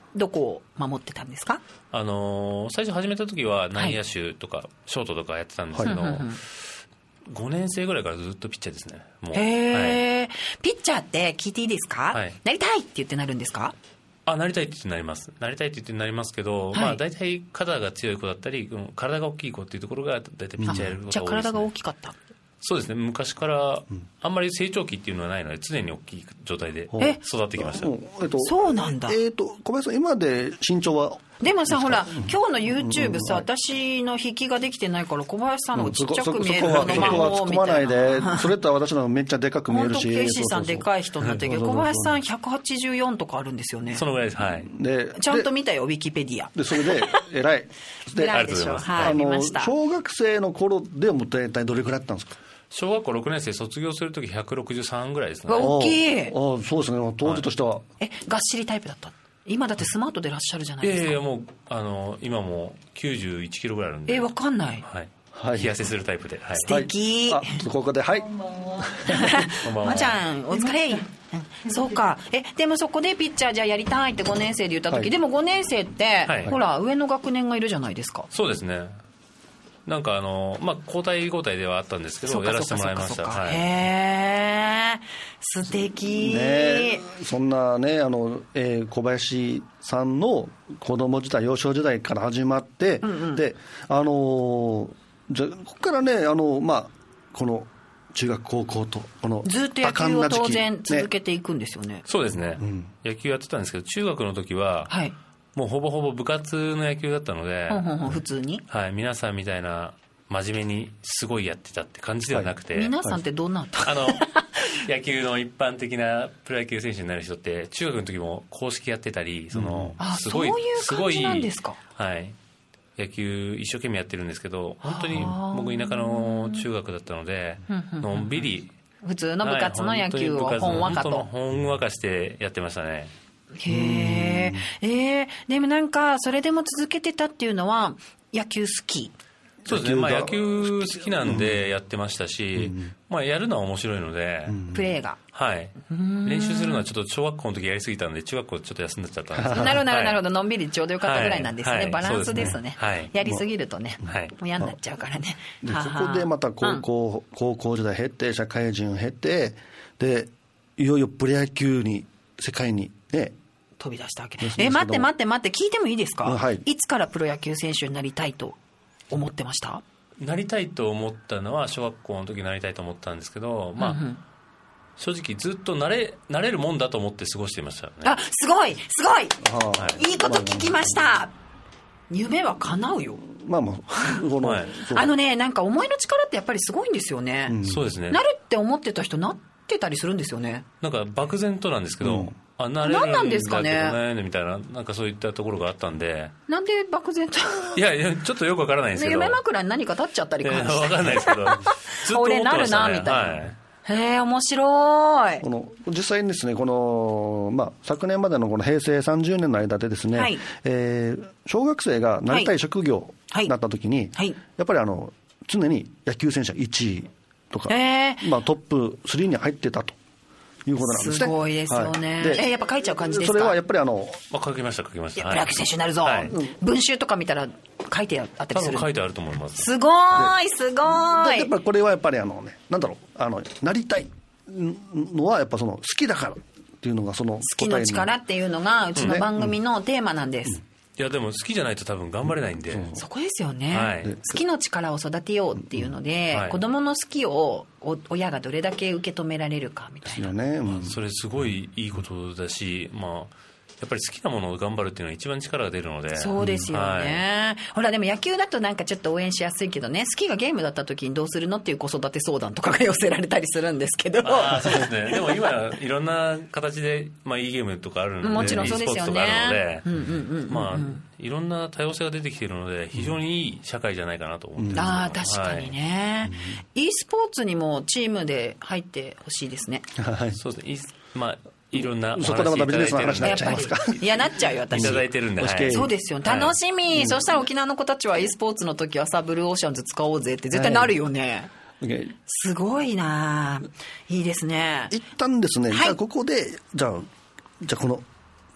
どこを守ってたんですか？ あのー、最初始めた時は内野手とか、はい、ショートとかやってたんですけど、はい、ごねん生ぐらいからずっとピッチャーですね。もうへー、 はい、 ピッチャーって聞いていいですか？はい、なりたいって言ってなるんですか？ あ、なりたいって言ってなります。なりたいって言ってなりますけど、はい、まあ大体肩が強い子だったり体が大きい子っていうところが大体ピッチャーやることが多いですね。 じゃあ体が大きかった？ そうですね、昔からあんまり成長期っていうのはないので常に大きい状態で育ってきました。 えっと、そうなんだ。 えー、と小林さん今で身長はでもさほら今日の YouTube さ、うん、私の引きができてないから小林さんの方がちっちゃく見えるの、 うん、そこは突っ込まないでそれとは私のめっちゃでかく見えるし、 ケイシーさんでかい人になってるけど小林さんひゃくはちじゅうよんとかあるんですよね。 そのぐらいです。はい。 でちゃんと見たよウィキペディアでそれで偉いで偉いでしょ。はい、見ました。 小学生の頃でも大体どれくらいだったんですか？ 小学校ろくねん生卒業するときひゃくろくじゅうさんぐらいですね。 大きい。 ああそうですね、当時としては、はい、 えがっしりタイプだった？今だってスマートでいらっしゃるじゃないですか。 いやいやもうあの今もきゅうじゅういちキロぐらいあるんで。 えわかんない。 はい。はい、冷やせするタイプで、はい、 素敵、 はい、あここではいまちゃんお疲れ、うん、そうか。えでもそこでピッチャーじゃあやりたいってごねん生で言った時、はい、でもごねん生って、はい、ほら上の学年がいるじゃないですか。 そうですね。なんかあの、まあ、交代交代ではあったんですけどやらせてもらいました。はい、 へー素敵、 ね、そんなねあの、えー、小林さんの子供時代幼少時代から始まって、うんうん、であのー、じゃここからねあの、まあ、この中学高校とこのずっと野球を当然続けていくんですよね。 ねそうですね、うん、野球やってたんですけど中学の時は、はいもうほぼほぼ部活の野球だったので、 ほんほんほん普通に、 はい、皆さんみたいな真面目にすごいやってたって感じではなくて、 はい、皆さんってどんなあの野球の一般的なプロ野球選手になる人って中学の時も公式やってたりその、 うん、すごいそういう感じなんですか。 はい、野球一生懸命やってるんですけど本当に僕田舎の中学だったのでのんびり普通の部活の野球をほんわかと、 はい、ほんわかしてやってましたね。 へえー、でもなんかそれでも続けてたっていうのは野球好き？ そうですね、まあ、野球好きなんでやってましたし、うんまあ、やるのは面白いので、 うん、プレーがはい練習するのはちょっと小学校の時やりすぎたんで中学校ちょっと休んでちゃったんですけどなるほどなるほど、はい、のんびりちょうどよかったぐらいなんですね、はい、バランスですね、はい、やりすぎるとね、はい、もう嫌になっちゃうからね。 でそこでまた高校、うん、高校時代経て社会人を経てでいよいよプロ野球に世界にね飛び出したわけ。え待って待って待って聞いてもいいですか、はい、いつからプロ野球選手になりたいと思ってました？ なりたいと思ったのは小学校の時になりたいと思ったんですけど、まあ、うんうん、正直ずっとなれ、なれるもんだと思って過ごしていましたね。 あすごいすごい、はい、いいこと聞きました、まあ、夢は叶うよ。 まあまあこの、はい、 あのねなんか思いの力ってやっぱりすごいんですよね、 うん、そうですね。 なるって思ってた人なってたりするんですよね。 なんか漠然となんですけど、うんあなれるんだけどねですかねみたいななんかそういったところがあったんで。 なんで漠然といやいやちょっとよくわからないんですけど夢枕に何か立っちゃったりかもしれない。 わかんないですけどずっと思ってましたね。 俺なるなみたいな、はい、へえ面白い。 この実際にですねこの、まあ、昨年までのこの平成さんじゅうねんの間でですね、はいえー、小学生がなりたい職業になった時に、はいはい、やっぱりあの常に野球選手いちいとか、まあ、トップスリーに入ってたということなんですね。 すごいですよね、はい、えやっぱ書いちゃう感じですか？ それはやっぱりあの、 まあ、書きました書きました。 プロ野球選手になるぞ、はい、文集とか見たら書いてあったりする？ 多分書いてあると思います。 すごいすごい。 やっぱりこれはやっぱりあのねなんだろうあのなりたいのはやっぱその好きだからっていうのがその好きの力っていうのがうちの番組のテーマなんです、 うんうんいやでも好きじゃないと多分頑張れないんで、うん、 そこですよね、 はい、 好きの力を育てようっていうので、うんはい、子供の好きを親がどれだけ受け止められるかみたいな、 ねうんまあ、それすごいいいことだし、まあやっぱり好きなものを頑張るっていうのは一番力が出るので。 そうですよね、はい、ほらでも野球だとなんかちょっと応援しやすいけどね好きがゲームだった時にどうするのっていう子育て相談とかが寄せられたりするんですけどあそうですねでも今いろんな形で、まあ、いいゲームとかあるのでもちろんそうですよねまあいろんな多様性が出てきているので非常にいい社会じゃないかなと思ってます、 うん、ああ確かにね、はい、e スポーツにもチームで入ってほしいですね。 はいそうですねまあいろんなそこでまたビジネスの話になっちゃいますか？ いやなっちゃうよ私。 いただいてるんで、はい、 そうですよ楽しみ、はい、そしたら沖縄の子たちは e スポーツの時はさブルーオーシャンズ使おうぜって絶対なるよね、はい、すごいないいですね。 一旦ですね、はい、じゃあここでじゃあじゃあこの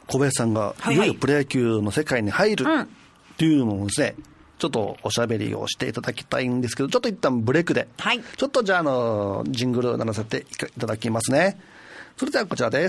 小林さんがいよいよプロ野球の世界に入るっていうのをですね、ちょっとおしゃべりをしていただきたいんですけど、ちょっと一旦ブレイクで、はい、ちょっとじゃあ、あのジングル鳴らせていただきますね。それではこちらです。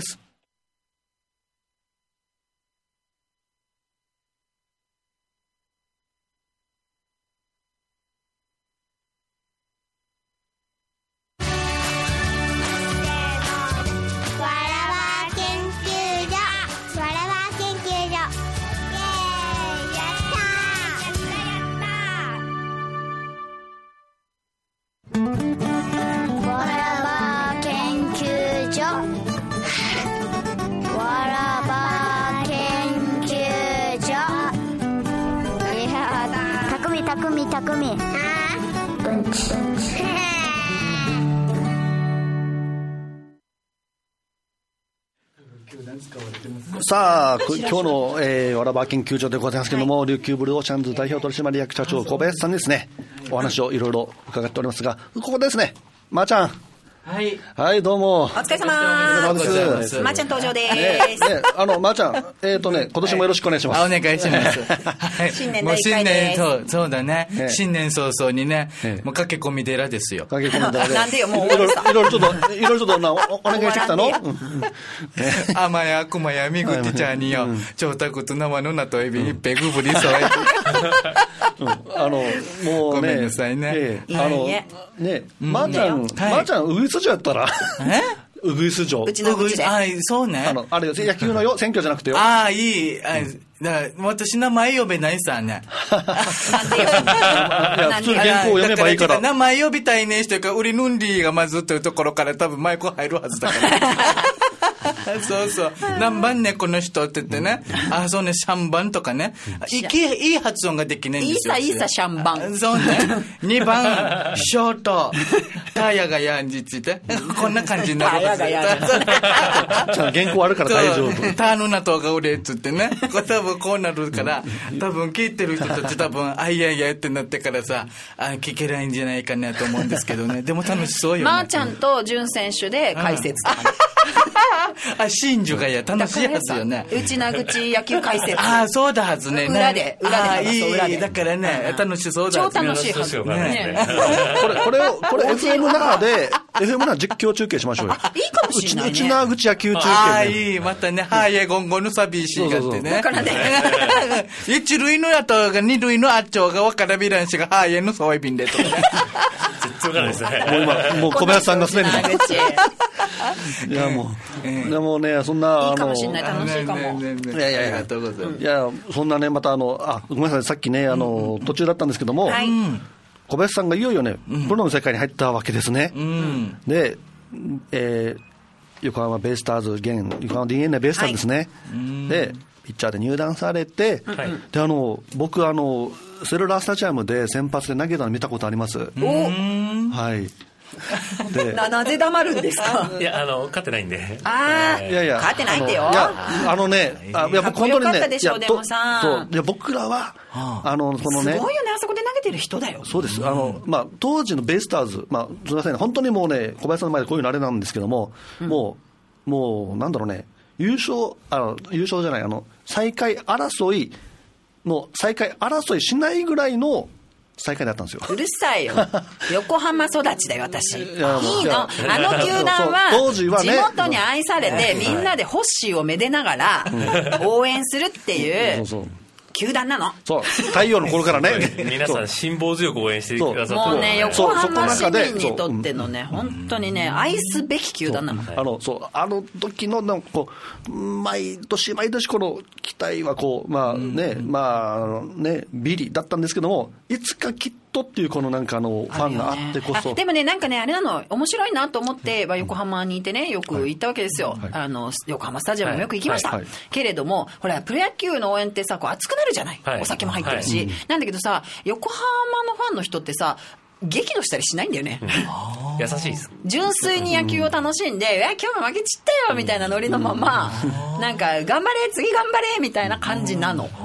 さあ今日の、えー、わらば研究所でございますけれども、はい、琉球ブルーオーシャンズ代表取締役社長小林さんにですね、お話をいろいろ伺っておりますが、ここですね、まーちゃん。はい、はい、どうもお疲れ様です。まーちゃん登場です。ねね、あのまーちゃん、えっ、ー、とね、今年もよろしくお願いします。 はい、お願いします。 はい、新年第一回です。 もう新年、そう、そうだね。ね、新年早々にね、ね、もう駆け込み寺ですよ。 駆け込み寺で。 なんでよ、もういろいろいろいろちょっといろいろちょっとな お, お願いしてきたの。 甘や悪魔やみぐてちゃんによ、長太と生のなとエビ一杯ぐぶりそう。 うん、あのもうね、 ごめんなさいね。 えー、あのね、まーちゃん、まーちゃんウグイス城やったら。え？ウグイス城。 うちのうちで。 あ、そうね。 あのあれ野球のよ、選挙じゃなくてよ。 ああ、いい。あ、だから私名前呼べないさね。 なんでよ。いや普通原稿を読めばいいから。 名前呼びたいねしてか、ウリヌンリーがまずというところから多分マイク入るはずだから。そうそう。何番ね、この人って言ってね。あ、そうね、シャンバンとかね。いい、いい発音ができないんですよ。 いいさ、いいさ、シャンバン。 そうね。にばん、ショート、タヤがやんじつって。こんな感じになるはず。タヤがやんじつって。 原稿あるから大丈夫。 タヌナとが俺っつってね。これ多分こうなるから、多分聞いてる人たち多分、あいやいやってなってからさ、あ聞けないんじゃないかなと思うんですけどね。でも楽しそうよね。 まーちゃんと潤選手で解説とかね。 あ、真珠がや楽しいはずよね。 内名口野球解説。 ああ、そうだはずね。 裏で、裏で話そう、裏で。 だからね、楽しそうだはず。超楽しいはず。ね。 これ、これを、これ エフエム の中で、エフエム の実況中継しましょうよ。 いいかもしれないね。 内名口野球中継。 ああ、いい。またね、はやゴンゴのサビーシーがってね。 だからね。 一塁のやとが二塁のあっちょがわからびらんしが、はやのそういびんでと。 絶対わからないですね。 もう今、もう小林さんがすでに。いやもう、でもね、そんな、 いいかもしれない、楽しいかも。 いやいやいや、いや、そんなね、またあの、あ、ごめんなさい、さっきね、あの、途中だったんですけども、小林さんがいよいよね、プロの世界に入ったわけですね。で、えー、横浜ベイスターズ、現横浜 ディーエヌエー ベイスターズですね。で、ピッチャーで入団されて、で、あの、僕、あの、セルラースタジアムで先発で投げたの見たことあります。はい。 でな, なぜ黙るんですか。 いや、あの勝ってないんで。 ああ、いやいや勝ってないんだよ。 いや、あのね、あ、いや僕本当にね、 でしょ、でもさ、 そういや僕らは、はあ、あのこのね、 すごいよね、あそこで投げてる人だよ。 そうです。あのまあ当時のベイスターズ、まあすみません、本当にもうね、小林さんの前でこういうのあれなんですけども、うん、もうもうなんだろうね、優勝あの優勝じゃない、あの最下位争いの最下位争いしないぐらいの最下位だったんですよ。 うるさいよ。横浜育ちだよ、私。いいの。あの球団は、地元に愛されて、みんなでホッシーをめでながら、応援するっていう、球団なの。 そう。太陽の頃からね。 皆さん辛抱強く応援してくださって。 もうね、横浜市民にとってのね、本当にね、愛すべき球団なの。 あの、そう、あの時の、なんかこう、毎年毎年この期待はこう、まあね、まあね、ビリだったんですけども、いつかきっとっていうこのなんかあの、ファンがあってこそ。 でもね、なんかね、あれなの、面白いなと思って、横浜にいてね、よく行ったわけですよ。あの、横浜スタジアムもよく行きました。けれども、ほら、プロ野球の応援ってさ、こう熱くなるじゃない、はい、お酒も入ってるし、はい、なんだけどさ、横浜のファンの人ってさ、激怒したりしないんだよね、うん、 優しいです。 純粋に野球を楽しんで、いや今日も負けちったよみたいなノリのまま、なんか頑張れ次頑張れみたいな感じなの。も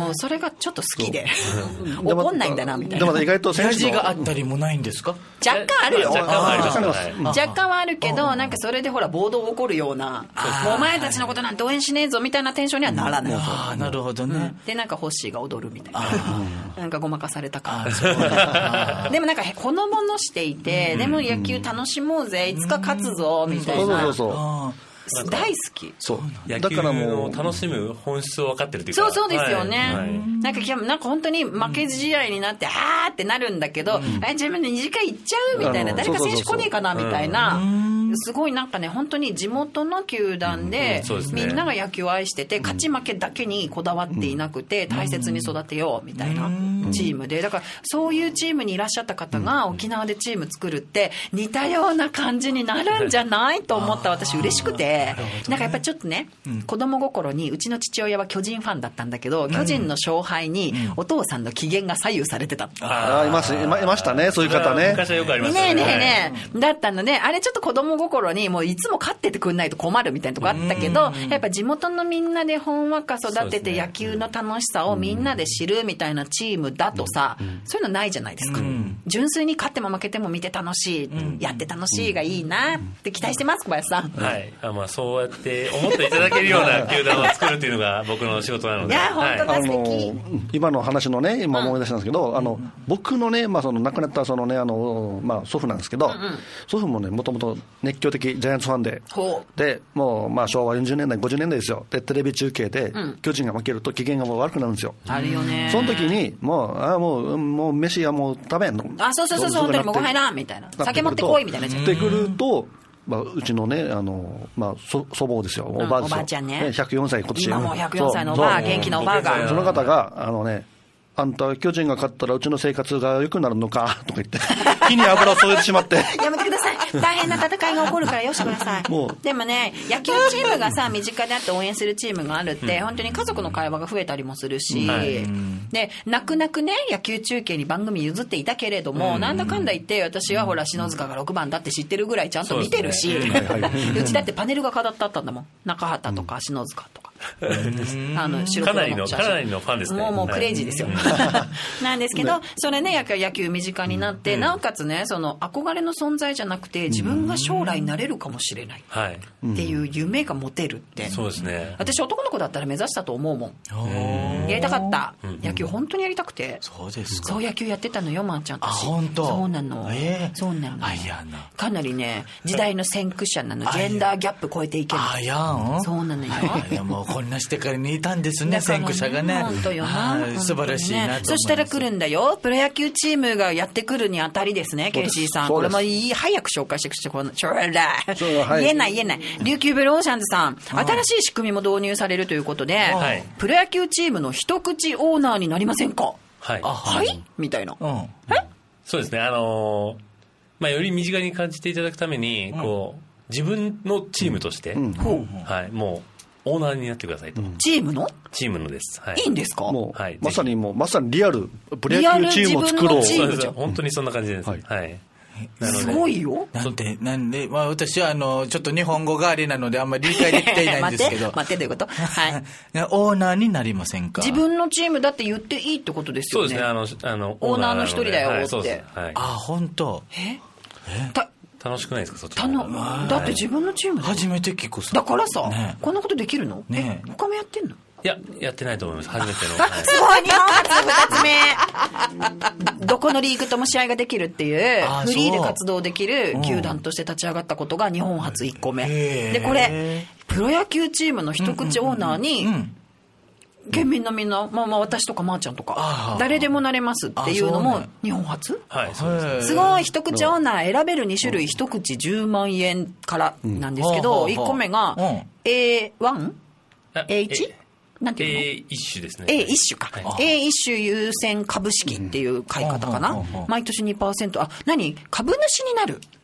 もうそれがちょっと好きで怒んないんだなみたいな。 でも意外とヤジがあったりもないんですか？ 若干あるよ。 若干はありますね。 若干はあるけど、なんかそれでほら暴動起こるような、もうお前たちのことなんて応援しねえぞみたいなテンションにはならない。 ああ、なるほどね。 でなんかホッシーが踊るみたいな、なんかごまかされたか。でもなんかほのぼのしていて、でも野球楽しもうぜ、いつか勝つぞみたいな。 そうそうそう大好き。 そう野球の楽しむ本質を分かってるというか。 そうそうですよね、 はいはい、 なんかなんか本当に負け試合になってあーってなるんだけど、うん、あ自分でにじかん行っちゃうみたいな、誰か選手来ねえかなみたいな、すごいなんかね本当に地元の球団で、うん、みんなが野球を愛してて、勝ち負けだけにこだわっていなくて、大切に育てようみたいなチームで、だからそういうチームにいらっしゃった方が沖縄でチーム作るって似たような感じになるんじゃないと思った私嬉しくて、なんかやっぱりちょっとね、うん、子供心にうちの父親は巨人ファンだったんだけど、巨人の勝敗にお父さんの機嫌が左右されてた、うん、 ああいますいまいましたね、そういう方ね。 昔はよくありましたね。 ねえねえねえ、だったので、あれちょっと子供心にもういつも勝っててくんないと困るみたいなとこあったけど、やっぱ地元のみんなでほんわか育てて野球の楽しさをみんなで知るみたいなチームだとさ、うん、そういうのないじゃないですか、うん、純粋に勝っても負けても見て楽しい、うん、やって楽しいがいいなって期待してます、小林さん。 はい、あ、まあ、そうやって思っていただけるような球団を作るっていうのが僕の仕事なので。 いや本当だ、素敵。 あの今の話のね、今思い出したんですけど、うん、あの僕のね、まあ、その亡くなったその、ね、あのまあ、祖父なんですけど、うんうん、祖父もねもともと熱狂的ジャイアンツファンで、でもう、まあ、昭和よんじゅうねんだいごじゅうねんだいですよ。でテレビ中継で、うん、巨人が負けると機嫌がもう悪くなるんですよ。 あるよね。 その時にもうあもうもう飯はもう食べんの、 あそうそうそうそう、本当にもうご飯なみたいな、酒持ってこいみたいなってくると、まあ、うちのね、あの、まあ、祖母ですよ、おばあですよ、うん、おばあちゃんね、 ひゃくよんさい、今年今もうひゃくよんさいのおばあ、元気なおばあが、 その方が、あのね、あんた巨人が勝ったらうちの生活が良くなるのかとか言って火に油を注いでしまってやめてください、大変な戦いが起こるからよしてください。もうでもね、野球チームがさ身近であって応援するチームがあるって、うん、本当に家族の会話が増えたりもするし、はい、で泣く泣くね野球中継に番組譲っていたけれども、うん、なんだかんだ言って私はほら篠塚がろくばんだって知ってるぐらいちゃんと見てるし、う、ね、うちだってパネルが飾ってあったんだもん、中畑とか篠塚とかあの白黒の写真、 かなりのファンですね。 もうもうクレイジーですよ、はい、なんですけど、ね、それね野球身近になって、うん、なおかつねその憧れの存在じゃなくて自分が将来なれるかもしれないっていう夢が持てるって、うん、 そうですね。 私男の子だったら目指したと思うもん。やりたかった、うん、野球本当にやりたくて、 そうですか。 そう野球やってたのよ、まーちゃんたち。 あ本当。 そうなの、えー、そうなの。あやなかなりね時代の先駆者なの、ジェンダーギャップ超えていける。 あやんそうなのよ。 いやもうこんなしてからにいたんですね、先駆者がね。 本当よな、 素晴らしいなと思います。 そしたら来るんだよ、プロ野球チームがやってくるにあたりですね、ケイシーさん。これもいい、早く紹介してくれて、このちょら言えない言えない。琉球ブルーオーシャンズさん、新しい仕組みも導入されるということで、はい、プロ野球チームの一口オーナーになりませんか。 はい、 あはいみたいな、うん、えそうですね、あのーまあ、より身近に感じていただくために、こう自分のチームとして、うんうんはい、もうオーナーになってくださいと、うん、 チームのチームのです、はい、 いいんですか。 もう、 はい、 まさにもうまさにリアルプロ野球チームを作ろう。 そうですよ、本当にそんな感じです、はいはいすごいよ。 なんでなんで、まあ、私はあのちょっと日本語があれなのであんまり理解できていないんですけど待って待ってということ、はい、 オーナーになりませんか。 自分のチームだって言っていいってことですよね。 そうですね、あのあのオーナーの一人だよ、はい、って、 はい、 あ本当。 ええた楽しくないですか、そっちたのだって自分のチームだ初めて聞くさ。 だからさ、 ね、 こんなことできるの、ね、他もやってんの。 いや、やってないと思います。初めての。 はい、すごい、日本初ふたつめ。どこのリーグとも試合ができるっていう、フリーで活動できる球団として立ち上がったことが日本初いっこめ。で、これ、プロ野球チームの一口オーナーに、県民のみんな、まあまあ私とかまーちゃんとか、誰でもなれますっていうのも日本初。 はい、そうです。 すごい、一口オーナー選べるに種類、一口じゅうまんえんからなんですけど、いっこめが エーワン？ エーワン？なんていうの？ エー 一種ですね。 エー 一種か、はい、エー 一種優先株式っていう買い方かな、うん、毎年 にパーセント。 あ、何？株主になる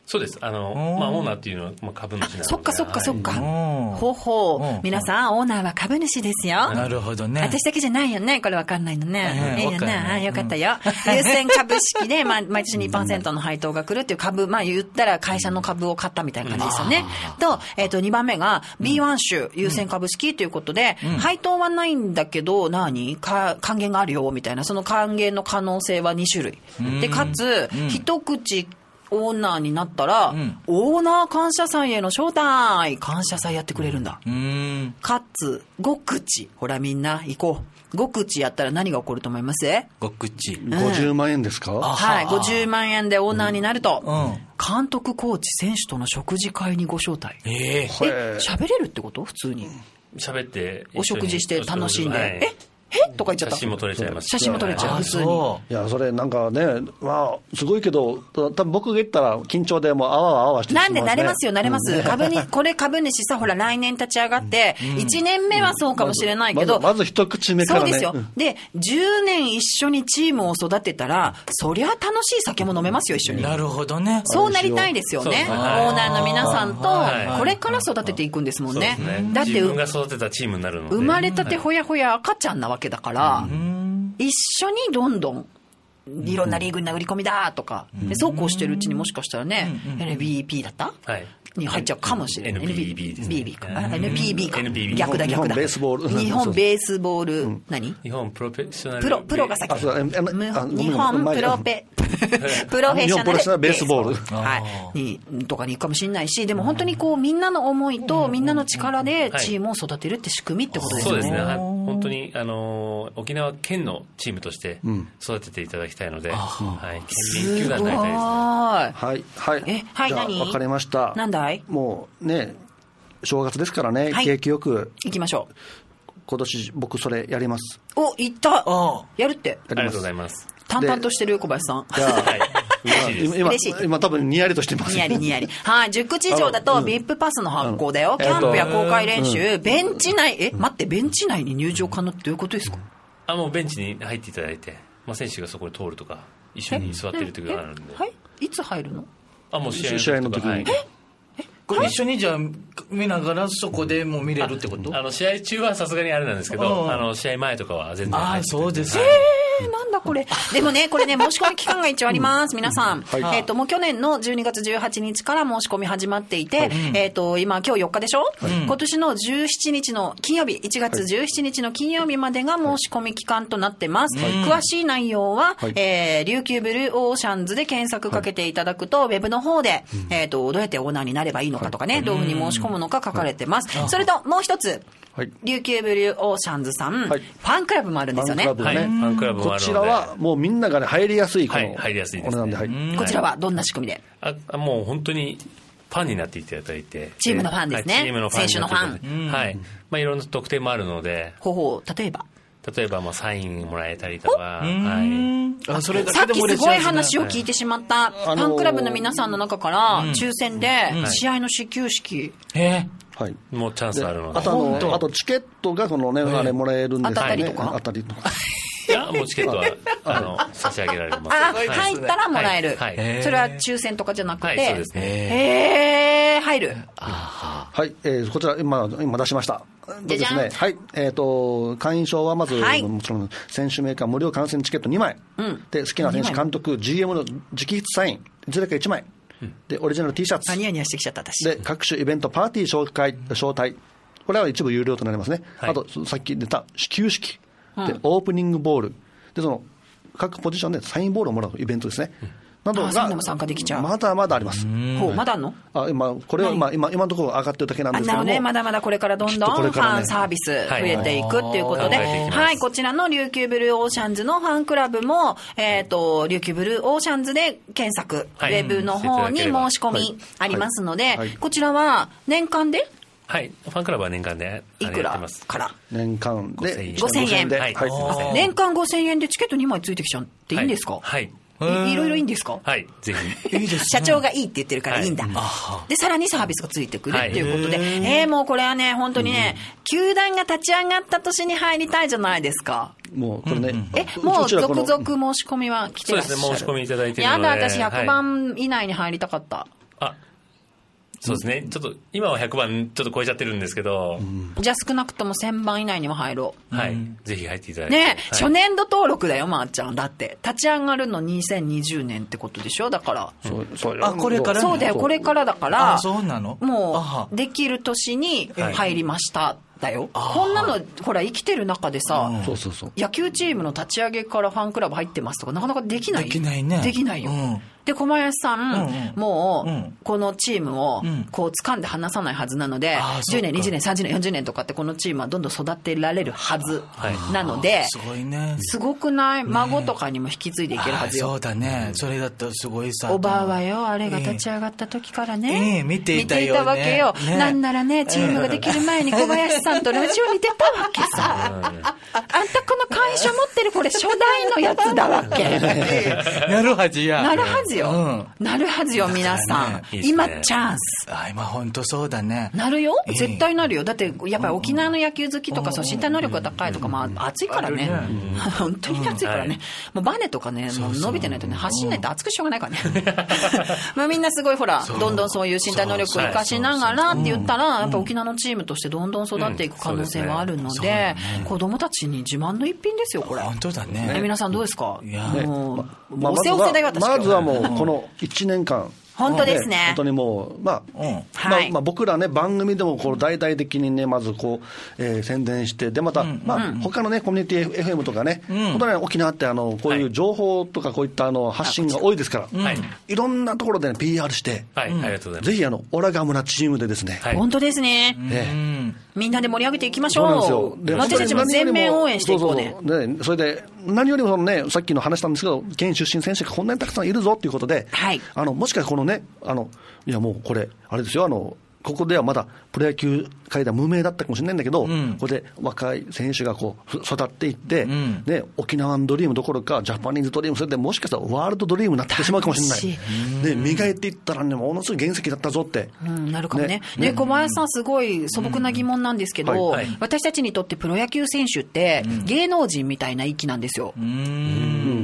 そうです。あの、まあ、オーナーっていうのは、まあ、株主なので。 そっかそっかそっか。ほうほう。皆さん、オーナーは株主ですよ。 なるほどね。 私だけじゃないよね。これわかんないのね。いいよね。よかったよ。優先株式で、まあ、毎年 にパーセント の配当が来るっていう株、まあ、言ったら会社の株を買ったみたいな感じですよね。と、えっと、にばんめが ビーワン 種優先株式ということで、配当はないんだけど、何か、還元があるよ、みたいな。その還元の可能性はに種類。で、かつ、一口、オーナーになったら、うん、オーナー感謝祭への招待感謝祭やってくれるんだ。うーんかつご口、ほらみんな行こう。ご口やったら何が起こると思います？ ご口、 うん、ごじゅうまんえんですか？ はい、ごじゅうまんえんでオーナーになると、うんうん、監督コーチ選手との食事会にご招待。えー、え喋れるってこと？普通に喋ってお食事して楽しんで、はい、ええとか言っちゃった。 写真も撮れちゃいます。 写真も撮れちゃう、普通に。 いや、それなんかね、まあ、すごいけど、多分僕が言ったら緊張でもうあわあわしてしまいますね。 なんで慣れますよ、慣れます。うん、株に、これ株主さ、ほら、来年立ち上がって、いちねんめはそうかもしれないけど、 まず、まず一口目からね。 そうですよ。で、じゅうねん一緒にチームを育てたら、そりゃ楽しい酒も飲めますよ、一緒に。 なるほどね。 そうなりたいですよね。オーナーの皆さんと、これから育てていくんですもんね。 だって、自分が育てたチームになるので。 生まれたてほやほや赤ちゃんなわけだから、一緒にどんどんいろんなリーグに殴り込みだとか、でそうこうしてるうちにもしかしたらね、エヌビーピー だった、はい、に入っちゃうかもしれない。 エヌピービー ですね。 エヌピービー か、 エヌピービー か、 エヌピービー逆だ逆だ。 日本ベースボール、 日本ベースボール、うん、何日本プロフェッショナルプロプロが先。日本プロペプロフェッショナル日本プロフェッショナルベースボール、 はい、にとかに行くかもしれないし、でも本当にこうみんなの思いとみんなの力でチームを育てるって仕組みってことですよね。 そうですね。本当にあの沖縄県のチームとして育てていただきたいので、うん、はい、県民球団になりたいですね。 はいはい。 え、はい、何？ わかりました。 なんだい？ もうね、正月ですからね、はい、景気よく行きましょう。 今年僕それやります。 お、行った。やるって。 ありがとうございます。 淡々としてるよ、小林さん。 いや、はい、嬉しい。今、今多分ニヤリとしてます。 ニヤリニヤリ。はい、じゅう口以上だと ブイアイピー パスの発行だよ。キャンプや公開練習、ベンチ内、え、待って、ベンチ内に入場可能ってどういうことですか？ あ、もうベンチに入っていただいて、まあ、選手がそこに通るとか、一緒に座ってる時があるんで。 はい、いつ入るの？ あ、もう試合の時に。 これ一緒にじゃあ見ながらそこでもう見れるってこと？ あの試合中はさすがにあれなんですけど、あの試合前とかは全然入って。 あ、そうです。 へー、なんだこれ。でもね、これね、申し込み期間が一応あります。皆さん。はい、えっと、もう去年のじゅうにがつじゅうはちにちから申し込み始まっていて、はい、えっと、今、今日よっかでしょ、はい、今年のじゅうしちにちの金曜日、いちがつじゅうしちにちの金曜日までが申し込み期間となってます。はい、詳しい内容は、はい、えー、琉球ブルーオーシャンズで検索かけていただくと、はい、ウェブの方で、えっと、どうやってオーナーになればいいのかとかね、はい、どういうふうに申し込むのか書かれてます。はい、それと、もう一つ。はい、琉球ブルーオーシャンズさん、はい、ファンクラブもあるんですよね。 ファンクラブね、はい、ファンクラブもあるので、 こちらはもうみんなが、ね、入りやすいこの、 はい、入りやすいですね。 なんで、はい、 こちらはどんな仕組みで？ あ、もう本当にファンになっていただいて、 チームのファンですね。はい、チームのファン、選手のファン、 はい、まあいろんな特典もあるので、 ほうほう、例えば例えばもうサインもらえたりとか、はい、 あ、それだけでも嬉しいですね。さっきすごい話を聞いてしまった、はい、ファンクラブの皆さんの中から抽選で試合の始球式、 うんうん、えーはい、もうチャンスあるので、 あとあのあとチケットがこのね、あれもらえるんですよね。 当たりとか、 当たりとか。 いや、もうチケットはあの差し上げられます。 あ、入ったらもらえる。はいはい、それは抽選とかじゃなくて、はい、 そうですね。 へー、入る。 はい、えー、こちら今今出しました。でですね、はい、えっ、ー、と会員証はまず、はい、もちろん選手名鑑無料観戦チケットにまい、うん、で好きな選手監督 ジーエム の直筆サインいずれかいちまい。でオリジナル T シャツ、 ニヤニヤしてきちゃった私で各種イベントパーティー紹介招待、これは一部有料となりますね、はい、あとさっき出た始球式、うん、でオープニングボールでその各ポジションでサインボールをもらうイベントですね、うん、などがも参加できちゃう。 まだまだあります。 ほう、まだあんの？ あ、今これは今今今のところ上がってるだけなんですけども、 ね、まだまだこれからどんどんファンサービス増えていくっていうことで、はい、はい、こちらの琉球ブルーオーシャンズのファンクラブも、えっと琉球ブルーオーシャンズで検索、はい、ウェブの方に申し込みありますので、はいはいはい、こちらは年間で。 はい、ファンクラブは年間でいくらから年間でごせんえんで、 はいはい、年間ごせんえんでチケットにまいついてきちゃっていいんですか？ はい、 はい、い, いろいろいいんですか？ はい、ぜひいいです、ね、 社長がいいって言ってるからいいんだ、はい、でさらにサービスがついてくるっていうことで、はい、えー、もうこれはね本当にね、うん、球団が立ち上がった年に入りたいじゃないですか。 もうこれね、うんうん、 えもう続々申し込みは来てらっしゃる？ そうですね、申し込みいただいてるので、 やだ私ひゃくばん以内に入りたかった、はい、 あ、そうですね、ちょっと今はひゃくばんちょっと超えちゃってるんですけど、うん、 じゃあ少なくともせんばん以内には入ろう。 はい、うん、ぜひ入っていただいてね、 はい、 初年度登録だよ、まーちゃん。だって立ち上がるのにせんにじゅうねんってことでしょ。だから、 そうそうあこれからそうだよ、これからだから、 あそうなの、 もうできる年に入りました、はいだよ。こんなのほら生きてる中でさ、うん、そうそうそう野球チームの立ち上げからファンクラブ入ってますとかなかなかできない。 できないね。 できないよ。うん、で小林さん、うんうん、もう、うん、このチームをこう掴んで離さないはずなので、うん、じゅうねんにじゅうねんさんじゅうねんよんじゅうねんとかってこのチームはどんどん育てられるはずなので、はい、 すごいね。 すごくない？孫とかにも引き継いでいけるはずよ。 そうだね。それだとすごいさ。 おばあはよあれが立ち上がった時からね、 えー、見ていたよね。見ていたわけよ。ね、なんならねチームができる前に小林さんとラジオに出たわけさ。あんたこの会社持ってるこれ初代のやつだわけ。 なるはずや。 なるはずよ。うん、なるはずよ皆さん。ね、今チャンス。 あ今本当そうだね。 なるよ。絶対なるよ。だってやっぱり沖縄の野球好きとかそう身体能力が高いとかまあ暑いからね。本当に暑いからね。もうバネとかねもう伸びてないとね走んないと暑くしょうがないからね。まあみんなすごいほらどんどんそういう身体能力を生かしながらって言ったらやっぱ沖縄のチームとしてどんどん育っていく可能性はあるので、子供たちに自慢の一品ですよこれ。 本当だね。 皆さんどうですか。 いやもう、ま、おせおせだよ私。 まずはもうこのいちねんかん本当ですね。 本当にもう、まあ、うんはいまあ、まあ、僕らね、番組でもこう大々的にね、まずこう、えー、宣伝して、で、また、うんまあ、うん、他のね、コミュニティ エフエム とかね、うん、本当に沖縄って、あの、こういう情報とかこういったあの発信が多いですから、はい、いろんなところで、ね、ピーアール して、はい、ありがとうございます。ぜひ、あの、オラガ村チームでですね、 はい、本当ですね。ねみんなで盛り上げていきましょう。 そうなんですよ。で私たちも全面応援していこうね。 そうそうそうねそれで、何よりもそのね、さっきの話したんですけど、県出身選手がこんなにたくさんいるぞということで、はい、あのもしかしたらこのね、あのいやもうこれ、あれですよ、あのここではまだプロ野球界では無名だったかもしれないんだけど、うん、ここで若い選手がこう育っていって、うんね、沖縄ドリームどころかジャパニーズドリーム、それでもしかしたらワールドドリームになってしまうかもしれない、ね、磨いていったら、ね、ものすごい原石だったぞって、 うん、なるかも ね, ね, ね小林さんすごい素朴な疑問なんですけど、うんはいはい、私たちにとってプロ野球選手って芸能人みたいな域なんですよ、うん、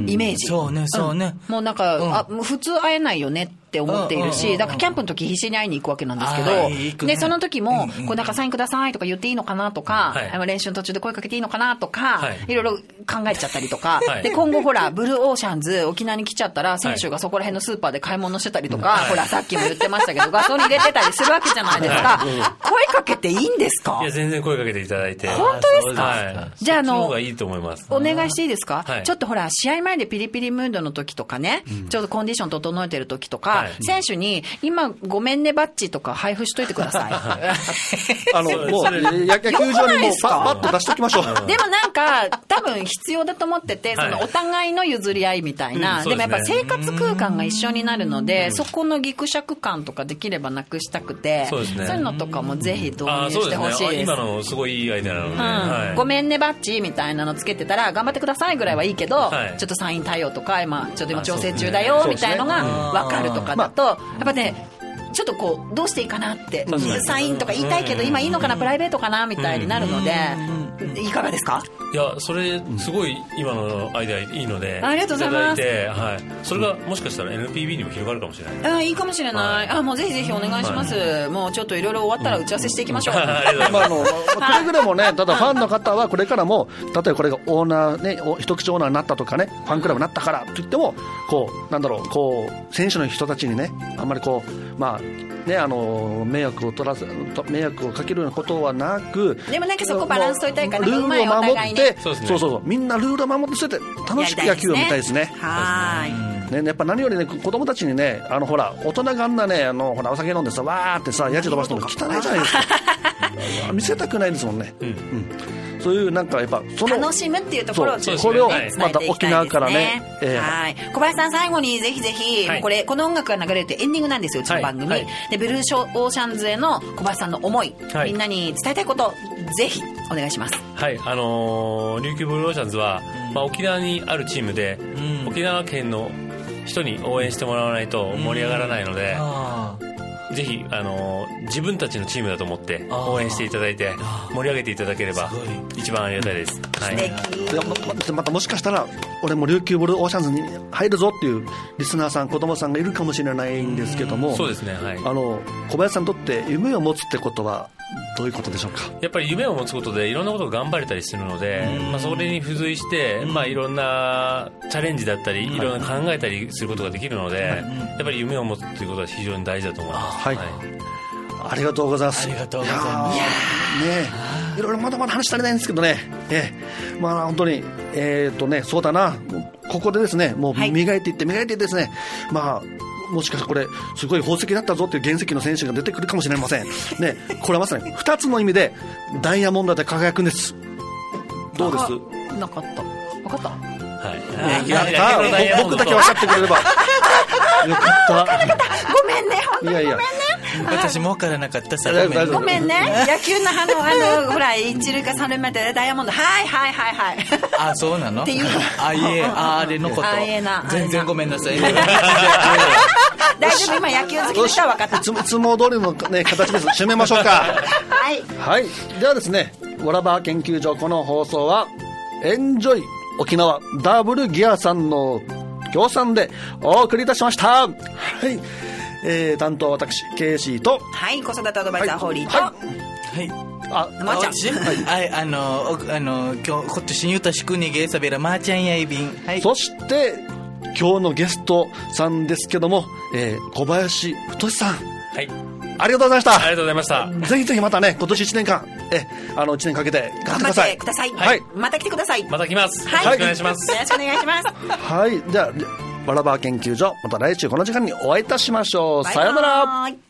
イメージ。 そうねそうね、 うん、もうなんか、うん、あ普通会えないよねって思っているし、だからキャンプの時必死に会いに行くわけなんですけど、ね、でその時も、こうなんかサインくださいとか言っていいのかなとか、はい、練習の途中で声かけていいのかなとか、はい、いろいろ考えちゃったりとか、はい、で今後ほらブルーオーシャンズ沖縄に来ちゃったら選手がそこら辺のスーパーで買い物してたりとか、はい、ほらさっきも言ってましたけどガソリン入れてたりするわけじゃないですか、はい、声かけていいんですか。 いや全然声かけていただいて。 本当ですか。 はい、 じゃああのがいいと思います。 お願いしていいですか、はい、ちょっとほら試合前でピリピリムードの時とかね、うん、ちょうどコンディション整えてる時とか、はい、選手に今ごめんねバッジとか配布しといてください。 あのもう野球場にもうパッと出しときましょう。 でもなんか多分必要だと思ってて、そのお互いの譲り合いみたいな、はい、でもやっぱ生活空間が一緒になるので、うん、そこのギクシャク感とかできればなくしたくて、そうですね、そういうのとかもぜひ導入してほしいです。 今のすごいいいアイデアなので、うんはい、ごめんねバッジみたいなのつけてたら頑張ってくださいぐらいはいいけど、はい、ちょっとサイン対応とか今ちょっと今調整中だよみたいのが分かるとかだと、やっぱねちょっとこうどうしていいかなって、うん、サインとか言いたいけど今いいのかなプライベートかなみたいになるので、いかがですか。 いやそれすごい今のアイデアいいので、 ありがとうございます。 いただいて、はい、それがもしかしたら エヌピービー にも広がるかもしれない。 あいいかもしれない、はい、あもうぜひぜひお願いします、はい、もうちょっといろいろ終わったら打ち合わせしていきましょう、うんまあ、あのくれぐれもね、ただファンの方はこれからも例えばこれがオーナーね一口オーナーになったとかねファンクラブになったからと言ってもこうなんだろうこう選手の人たちにねあんまりこうまあね、あの迷惑を取らせ迷惑をかけるようなことはなく、 でもなんかそこバランス取りたいからルールを守って、そうそうそうみんなルールを守ってそれで楽しく野球を見たいですね。 はいね、やっぱ何よりね子供たちにねあのほら大人があんなねあのほらお酒飲んでさわーってさやじ飛ばすのも汚いじゃないですか見せたくないですもんね、うんうんそういうなんかやっぱその楽しむっていうところをこれをまた沖縄からね、 えー、はい小林さん最後にぜひぜひ、はい、これこの音楽が流れるってエンディングなんですようちの番組、はいはい、でブルーショーオーシャンズへの小林さんの思い、はい、みんなに伝えたいことぜひお願いします。 はいあのー、琉球ブルーオーシャンズは、まあ、沖縄にあるチームで、うん、沖縄県の人に応援してもらわないと盛り上がらないので、うんぜひ、あの自分たちのチームだと思って応援していただいて盛り上げていただければ一番ありがたいです。はい、 ま, またもしかしたら俺も琉球ブルーオーシャンズに入るぞっていうリスナーさん子供さんがいるかもしれないんですけども、 そうですね、はい、 あの小林さんにとって夢を持つってことはどういうことでしょうか。 やっぱり夢を持つことでいろんなことを頑張れたりするので、まあ、それに付随して、まあ、いろんなチャレンジだったりいろんな考えたりすることができるので、やっぱり夢を持つということは非常に大事だと思います。 はい、はい、ありがとうございます。 ありがとうございます。 いやねいろいろまだまだ話足りないんですけどね、えー、まあ本当にえー、っとねそうだなここでですねもう磨いていって磨いていってですね、まあもしかしたらこれすごい宝石だったぞっていう原石の選手が出てくるかもしれませんね。これはまさにふたつの意味でダイヤモンドで輝くんです。どうです？ なかった分かった、 はい、 やった僕だけ分かってくれればよかったごめんね本当にごめんね。いやいや私も分からなかったさ。 ごめんごめんね。野球のあのあのほら一塁か三塁までダイヤモンドはいはいはいはいあそうなのっていうあいえああれのことあいえな全然ごめんなさい大丈夫今野球好きの人は分かった。 いつもいつも通りの、ね、形です。締めましょうかはい、 はい、ではですねわらば研究所この放送はエンジョイ沖縄ダブルギアさんの協賛でお送りいたしました。はい、えー、担当私ケイシーとはい子育てアドバイザーホーリーとはい、はいあ、まー、ちゃん、 はい、あの、あの、今日、ことしにゆたしくにげさべら、まーちゃんやいびん。はい。 そして、今日のゲストさんですけども、えー、小林太さん。 はい。 ありがとうございました。 ありがとうございました。 ぜひぜひまたね、今年いちねんかん、え、あの、いちねんかけて頑張ってください。 ください。 はい。 また来てください。 また来ます。 はい。 よろしくお願いします。 よろしくお願いします。 はい。じゃあ、わらば研究所、また来週この時間にお会いいたしましょう。さようなら。